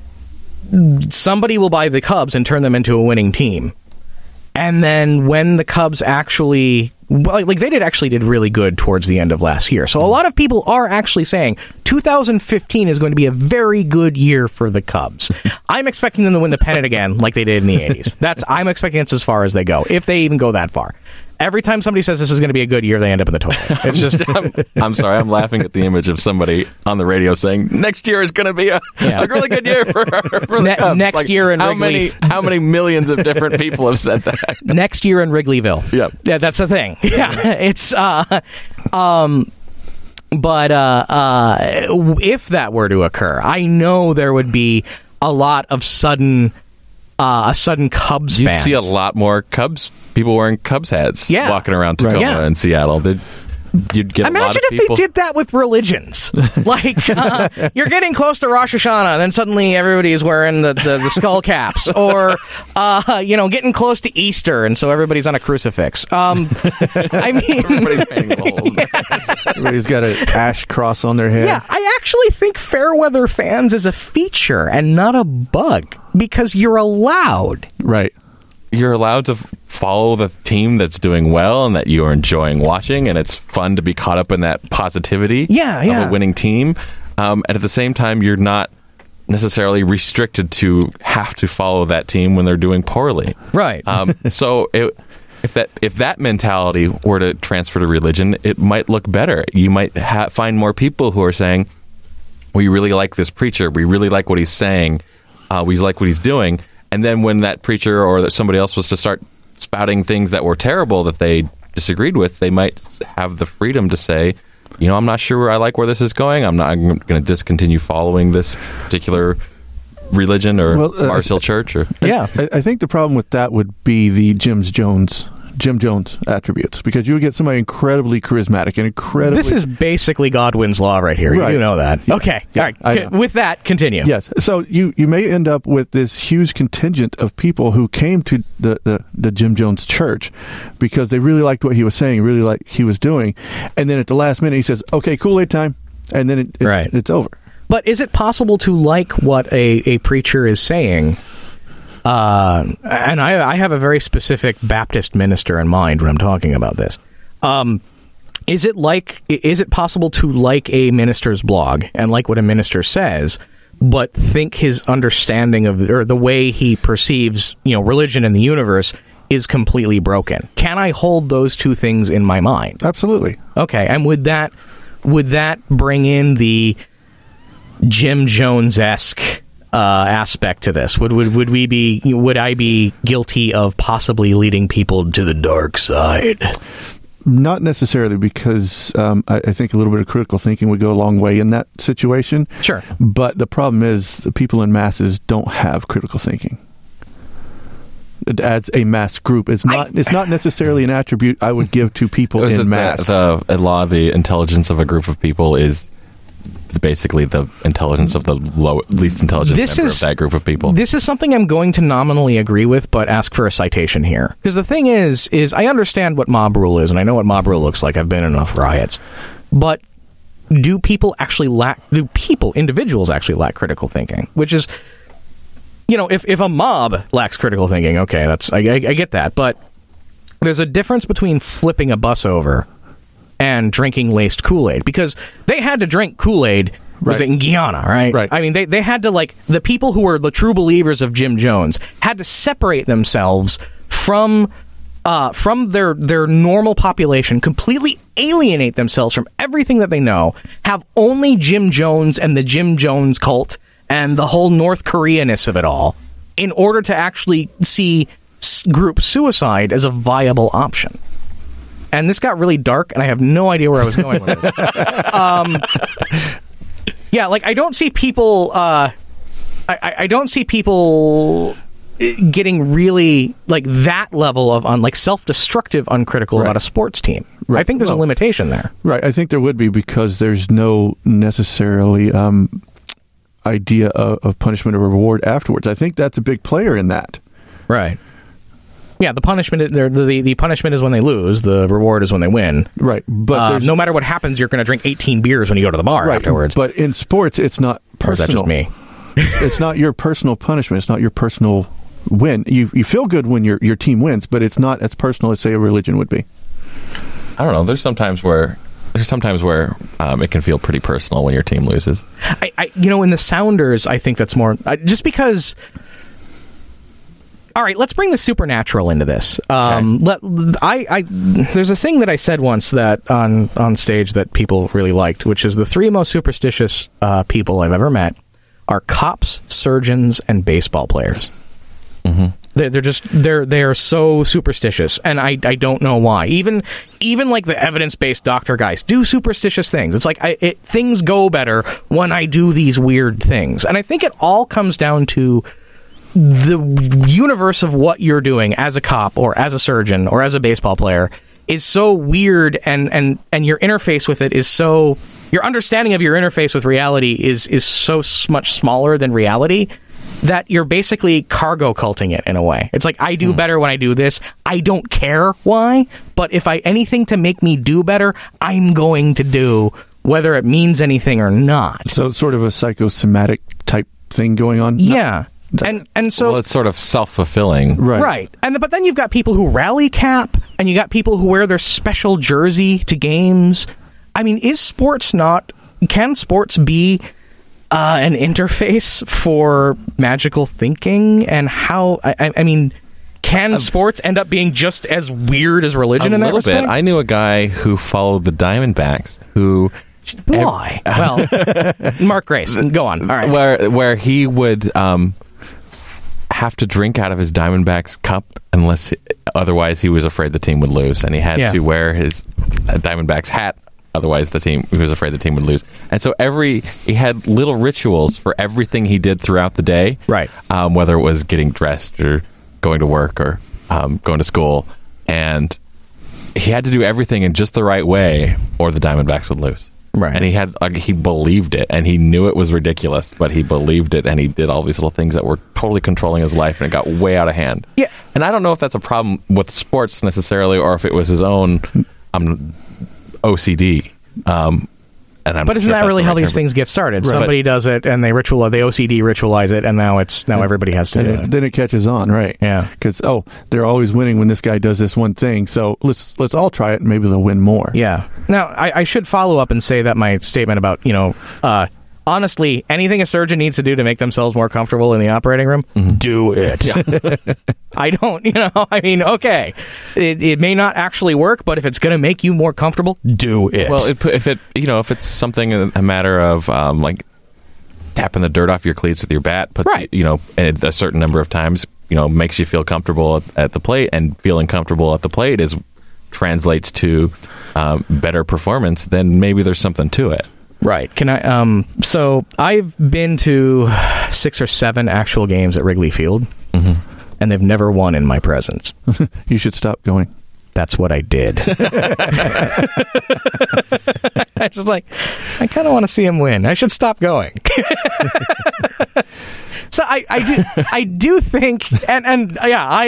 [SPEAKER 1] somebody will buy the Cubs and turn them into a winning team. And then when the Cubs actually, they did really good towards the end of last year. So a lot of people are actually saying 2015 is going to be a very good year for the Cubs. I'm expecting them to win the pennant again like they did in the 80s. I'm expecting it's as far as they go, if they even go that far. Every time somebody says this is going to be a good year, they end up in the toilet. It's just
[SPEAKER 2] I'm sorry, I'm laughing at the image of somebody on the radio saying next year is going to be a really good year for the Cubs.
[SPEAKER 1] Next year in Wrigley.
[SPEAKER 2] How many millions of different people have said that?
[SPEAKER 1] Next year in Wrigleyville.
[SPEAKER 2] Yep.
[SPEAKER 1] Yeah, that's the thing. Yeah, it's if that were to occur, I know there would be a lot of sudden Cubs fans.
[SPEAKER 2] You'd see a lot more Cubs people wearing Cubs hats walking around Tacoma and Seattle. You'd get
[SPEAKER 1] Imagine
[SPEAKER 2] a lot of
[SPEAKER 1] if they did that with religions. You're getting close to Rosh Hashanah, and then suddenly everybody is wearing the skull caps. Or, getting close to Easter, and so everybody's on a crucifix.
[SPEAKER 2] Everybody's painting holes.
[SPEAKER 3] Everybody's got an ash cross on their head.
[SPEAKER 1] Yeah, I actually think Fairweather fans is a feature and not a bug, because you're allowed.
[SPEAKER 3] Right.
[SPEAKER 2] You're allowed to follow the team that's doing well and that you are enjoying watching, and it's fun to be caught up in that positivity of a winning team. And at the same time, you're not necessarily restricted to have to follow that team when they're doing poorly.
[SPEAKER 1] Right.
[SPEAKER 2] So if that mentality were to transfer to religion, it might look better. You might find more people who are saying, we really like this preacher, we really like what he's saying, we like what he's doing. And then when that preacher or that somebody else was to start spouting things that were terrible that they disagreed with, they might have the freedom to say, I'm not sure I like where this is going. I'm going to discontinue following this particular religion or Mars Hill Church.
[SPEAKER 3] I think the problem with that would be the Jim Jones attributes, because you would get somebody incredibly charismatic and incredibly...
[SPEAKER 1] This is basically Godwin's law right here. Right. You know that. Yeah. Okay. Yeah, all right. With that, continue.
[SPEAKER 3] Yes. So you may end up with this huge contingent of people who came to the Jim Jones church because they really liked what he was saying, really liked he was doing. And then at the last minute, he says, okay, Kool-Aid time. And then it's over.
[SPEAKER 1] But is it possible to like what a preacher is saying? And I have a very specific Baptist minister in mind when I'm talking about this. Is it possible to like a minister's blog and like what a minister says, but think his understanding of, or the way he perceives, religion and the universe is completely broken. Can I hold those two things in my mind?
[SPEAKER 3] Absolutely.
[SPEAKER 1] Okay, and would that bring in the Jim Jones-esque aspect to this? Would I be guilty of possibly leading people to the dark side?
[SPEAKER 3] Not necessarily, because I think a little bit of critical thinking would go a long way in that situation.
[SPEAKER 1] Sure.
[SPEAKER 3] But the problem is the people in masses don't have critical thinking. As a mass group, it's not necessarily an attribute I would give to people in mass.
[SPEAKER 2] A lot of the intelligence of a group of people is basically the intelligence of the least intelligent member of that group of people.
[SPEAKER 1] This is something I'm going to nominally agree with, but ask for a citation here. Because the thing is I understand what mob rule is, and I know what mob rule looks like. I've been in enough riots. But do individuals actually lack critical thinking? Which is, if a mob lacks critical thinking, okay, I get that. But there's a difference between flipping a bus over and drinking laced Kool-Aid, because they had to drink Kool-Aid, was it in Guyana, right?
[SPEAKER 3] Right.
[SPEAKER 1] I mean, they had to, the people who were the true believers of Jim Jones had to separate themselves from their normal population, completely alienate themselves from everything that they know, have only Jim Jones and the Jim Jones cult and the whole North Koreanness of it all, in order to actually see group suicide as a viable option. And this got really dark, and I have no idea where I was going with this. I don't see people. I don't see people getting really that level of self-destructive, uncritical about a sports team. Right. I think there's a limitation there.
[SPEAKER 3] Right. I think there would be, because there's no necessarily idea of punishment or reward afterwards. I think that's a big player in that.
[SPEAKER 1] Right. Yeah, the punishment the punishment is when they lose. The reward is when they win.
[SPEAKER 3] Right, but
[SPEAKER 1] no matter what happens, you're going to drink 18 beers when you go to the bar afterwards.
[SPEAKER 3] But in sports, it's not personal.
[SPEAKER 1] Or is that just me?
[SPEAKER 3] It's not your personal punishment. It's not your personal win. You feel good when your team wins, but it's not as personal as, say, a religion would be.
[SPEAKER 2] I don't know. There's sometimes where it can feel pretty personal when your team loses.
[SPEAKER 1] In the Sounders, I think that's more just because. All right, let's bring the supernatural into this. Okay. There's a thing that I said once that on stage that people really liked, which is the three most superstitious people I've ever met are cops, surgeons, and baseball players. Mm-hmm. They are so superstitious, and I don't know why. Even the evidence-based doctor guys do superstitious things. It's things go better when I do these weird things, and I think it all comes down to the universe of what you're doing as a cop or as a surgeon or as a baseball player is so weird, and your interface with it is so, your understanding of your interface with reality is so much smaller than reality that you're basically cargo culting it in a way. It's I do better when I do this. I don't care why, but if anything to make me do better, I'm going to do, whether it means anything or not.
[SPEAKER 3] So it's sort of a psychosomatic type thing going on?
[SPEAKER 1] Yeah. And so
[SPEAKER 2] it's sort of self-fulfilling.
[SPEAKER 1] Right. But then you've got people who rally cap, and you got people who wear their special jersey to games. I mean, can sports be an interface for magical thinking? And how, can sports end up being just as weird as religion in that respect?
[SPEAKER 2] Bit. I knew a guy who followed the Diamondbacks who...
[SPEAKER 1] Why? Well, Mark Grace, go on. All right.
[SPEAKER 2] Where he would... have to drink out of his Diamondbacks cup otherwise he was afraid the team would lose, and he had to wear his Diamondbacks hat, otherwise he was afraid the team would lose. And so he had little rituals for everything he did throughout the day,
[SPEAKER 1] right?
[SPEAKER 2] Whether it was getting dressed or going to work or going to school, and he had to do everything in just the right way or the Diamondbacks would lose.
[SPEAKER 1] Right.
[SPEAKER 2] And he believed it, and he knew it was ridiculous, but he believed it, and he did all these little things that were totally controlling his life, and it got way out of hand.
[SPEAKER 1] Yeah.
[SPEAKER 2] And I don't know if that's a problem with sports necessarily, or if it was his own OCD.
[SPEAKER 1] But isn't that really how these things get started? Right. Somebody does it, and they OCD ritualize it, and now everybody has to do it.
[SPEAKER 3] Then it catches on, right?
[SPEAKER 1] Yeah.
[SPEAKER 3] Because they're always winning when this guy does this one thing, so let's all try it, and maybe they'll win more.
[SPEAKER 1] Yeah. Now I should follow up and say that my statement about honestly, anything a surgeon needs to do to make themselves more comfortable in the operating room, do it. Yeah. I don't, I mean, okay, it may not actually work, but if it's going to make you more comfortable, do it.
[SPEAKER 2] Well, if it's something a matter of like tapping the dirt off your cleats with your bat, puts and a certain number of times, makes you feel comfortable at the plate, and feeling comfortable at the plate translates to better performance, then maybe there's something to it.
[SPEAKER 1] Right. Can I? So I've been to 6 or 7 actual games at Wrigley Field, and they've never won in my presence.
[SPEAKER 3] You should stop going.
[SPEAKER 1] That's what I did. I was like, I kind of want to see him win. I should stop going. So I do think, and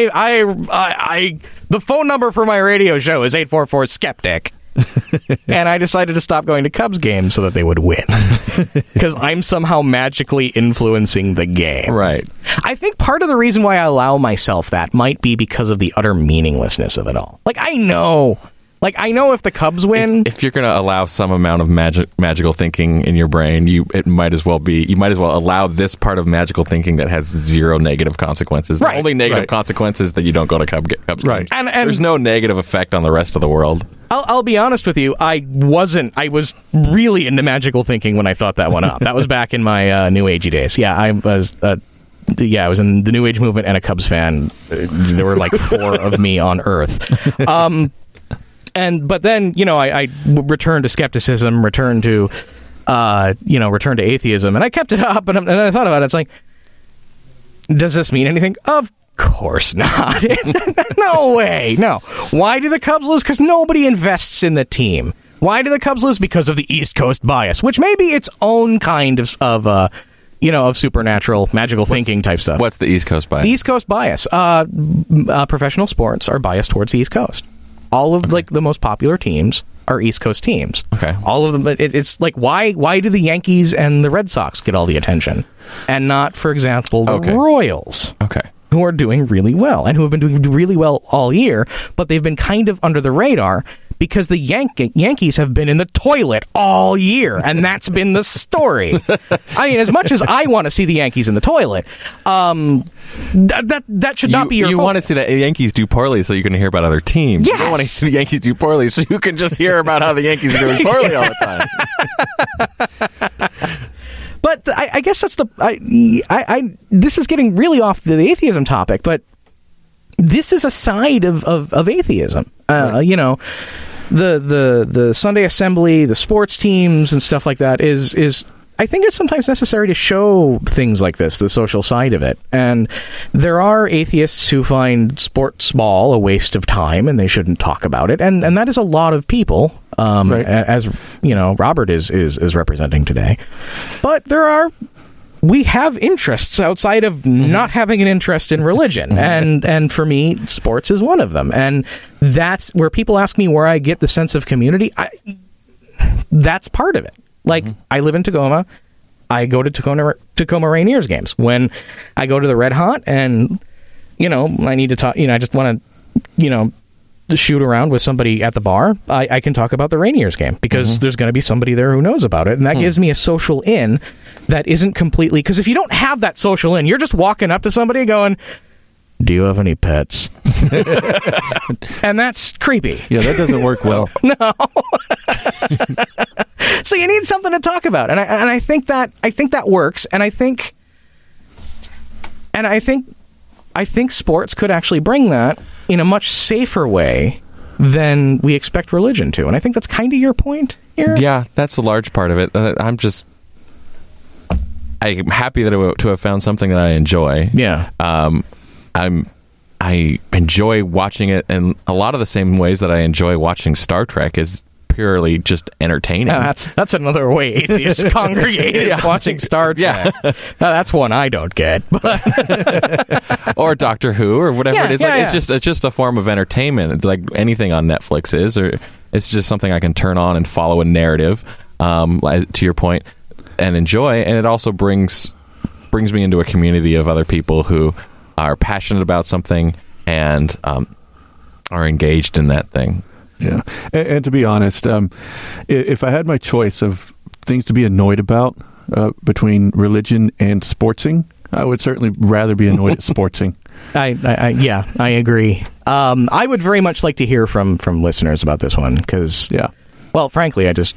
[SPEAKER 1] the phone number for my radio show is 844-SKEPTIC. And I decided to stop going to Cubs games so that they would win. Because I'm somehow magically influencing the game.
[SPEAKER 2] Right.
[SPEAKER 1] I think part of the reason why I allow myself that might be because of the utter meaninglessness of it all. Like, I know if the Cubs win...
[SPEAKER 2] If you're going to allow some amount of magical thinking in your brain, you might as well allow this part of magical thinking that has 0 negative consequences.
[SPEAKER 1] Right.
[SPEAKER 2] The only negative consequence is that you don't go to Cubs games.
[SPEAKER 3] Right.
[SPEAKER 1] And
[SPEAKER 2] there's no negative effect on the rest of the world.
[SPEAKER 1] I'll be honest with you, I was really into magical thinking when I thought that one up. That was back in my New Agey days. Yeah, I was in the New Age movement and a Cubs fan. There were like 4 of me on Earth. But then, I returned to skepticism, returned to atheism, and I kept it up, and I thought about it. It's like, does this mean anything? Of course not. No way. No. Why do the Cubs lose? Because nobody invests in the team. Why do the Cubs lose? Because of the East Coast bias, which may be its own kind of supernatural, magical thinking type stuff.
[SPEAKER 2] What's the East Coast bias?
[SPEAKER 1] The East Coast bias. Professional sports are biased towards the East Coast. All of the most popular teams are East Coast teams.
[SPEAKER 2] Okay.
[SPEAKER 1] All of them. It's like, why do the Yankees and the Red Sox get all the attention, and not, for example, the Royals?
[SPEAKER 2] Okay.
[SPEAKER 1] Who are doing really well and who have been doing really well all year, but they've been kind of under the radar because the Yankees have been in the toilet all year, and that's been the story. I mean, as much as I want to see the Yankees in the toilet, that should not be your focus.
[SPEAKER 2] You want to see the Yankees do poorly so you can hear about other teams.
[SPEAKER 1] Yes!
[SPEAKER 2] You don't want to see the Yankees do poorly so you can just hear about how the Yankees are doing poorly all the time.
[SPEAKER 1] But I guess that's this is getting really off the atheism topic, but this is a side of atheism. The Sunday assembly, the sports teams and stuff like that is I think it's sometimes necessary to show things like this, the social side of it. And there are atheists who find sports ball a waste of time and they shouldn't talk about it. And that is a lot of people, as Robert is representing today. But we have interests outside of not having an interest in religion. And for me, sports is one of them. And that's where people ask me where I get the sense of community. That's part of it. Like, I live in Tacoma. I go to Tacoma Rainiers games. When I go to the Red Hot and, I need to talk, I just want to, shoot around with somebody at the bar, I can talk about the Rainiers game because there's going to be somebody there who knows about it. And that gives me a social in that isn't completely... Because if you don't have that social in, you're just walking up to somebody going... Do you have any pets? And that's creepy.
[SPEAKER 3] Yeah, that doesn't work well.
[SPEAKER 1] No. So you need something to talk about, and I think that works, and I think sports could actually bring that in a much safer way than we expect religion to, and I think that's kind of your point here.
[SPEAKER 2] Yeah, that's a large part of it. I'm happy to have found something that I enjoy.
[SPEAKER 1] Yeah.
[SPEAKER 2] I enjoy watching it in a lot of the same ways that I enjoy watching Star Trek is purely just entertaining.
[SPEAKER 1] Yeah, that's another way atheists congregated watching Star Trek. Yeah. That's one I don't get.
[SPEAKER 2] Or Doctor Who or whatever it is. It's just a form of entertainment. It's like anything on Netflix is, or it's just something I can turn on and follow a narrative, to your point, and enjoy. And it also brings me into a community of other people who are passionate about something and are engaged in that thing.
[SPEAKER 3] Yeah. And to be honest, if I had my choice of things to be annoyed about, between religion and sportsing. I would certainly rather be annoyed at sportsing.
[SPEAKER 1] I agree. I would very much like to hear from listeners about this one because, well, frankly, I just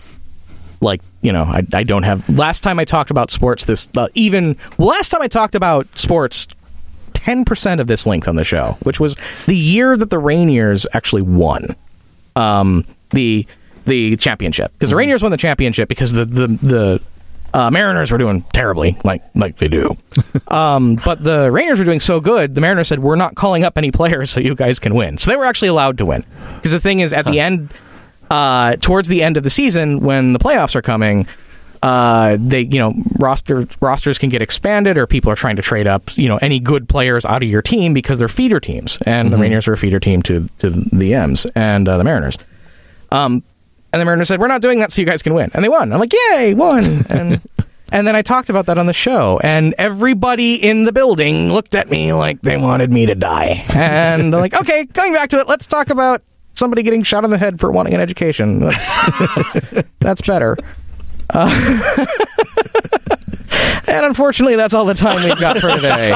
[SPEAKER 1] I don't have. Last time I talked about sports, last time I talked about sports, 10% of this length on the show, which was the year that the Rainiers actually won the championship, because the Rainiers won the championship because the Mariners were doing terribly, like they do. But the Rainiers were doing so good, the Mariners said, we're not calling up any players so you guys can win. So they were actually allowed to win. Because the thing is, at the end, towards the end of the season, when the playoffs are coming, rosters can get expanded, or people are trying to trade up, any good players out of your team because they're feeder teams. And the Rainiers are a feeder team to the M's and the Mariners. And the Mariners said, we're not doing that so you guys can win. And they won. I'm like, yay, won. And then I talked about that on the show. And everybody in the building looked at me like they wanted me to die. And I'm like, okay, coming back to it, let's talk about somebody getting shot in the head for wanting an education. That's better. And unfortunately, that's all the time we've got for today.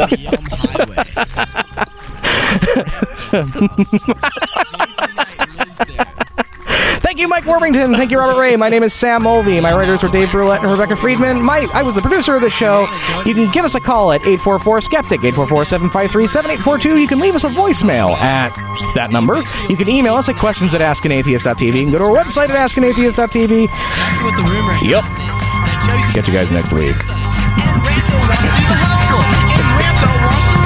[SPEAKER 1] Thank you, Mike Worthington. Thank you, Robert Ray. My name is Sam Mulvey. My writers were Dave Brulette and Rebecca Friedman. I was the producer of the show. You can give us a call at 844-SKEPTIC, 844-753-7842. You can leave us a voicemail at that number. You can email us at questions@askanatheist.tv. You can go to our website at askanatheist.tv.
[SPEAKER 17] That's what the rumor is.
[SPEAKER 1] Yep. Catch you guys next week.
[SPEAKER 17] And Randall wants to do the hustle. And Randall wants to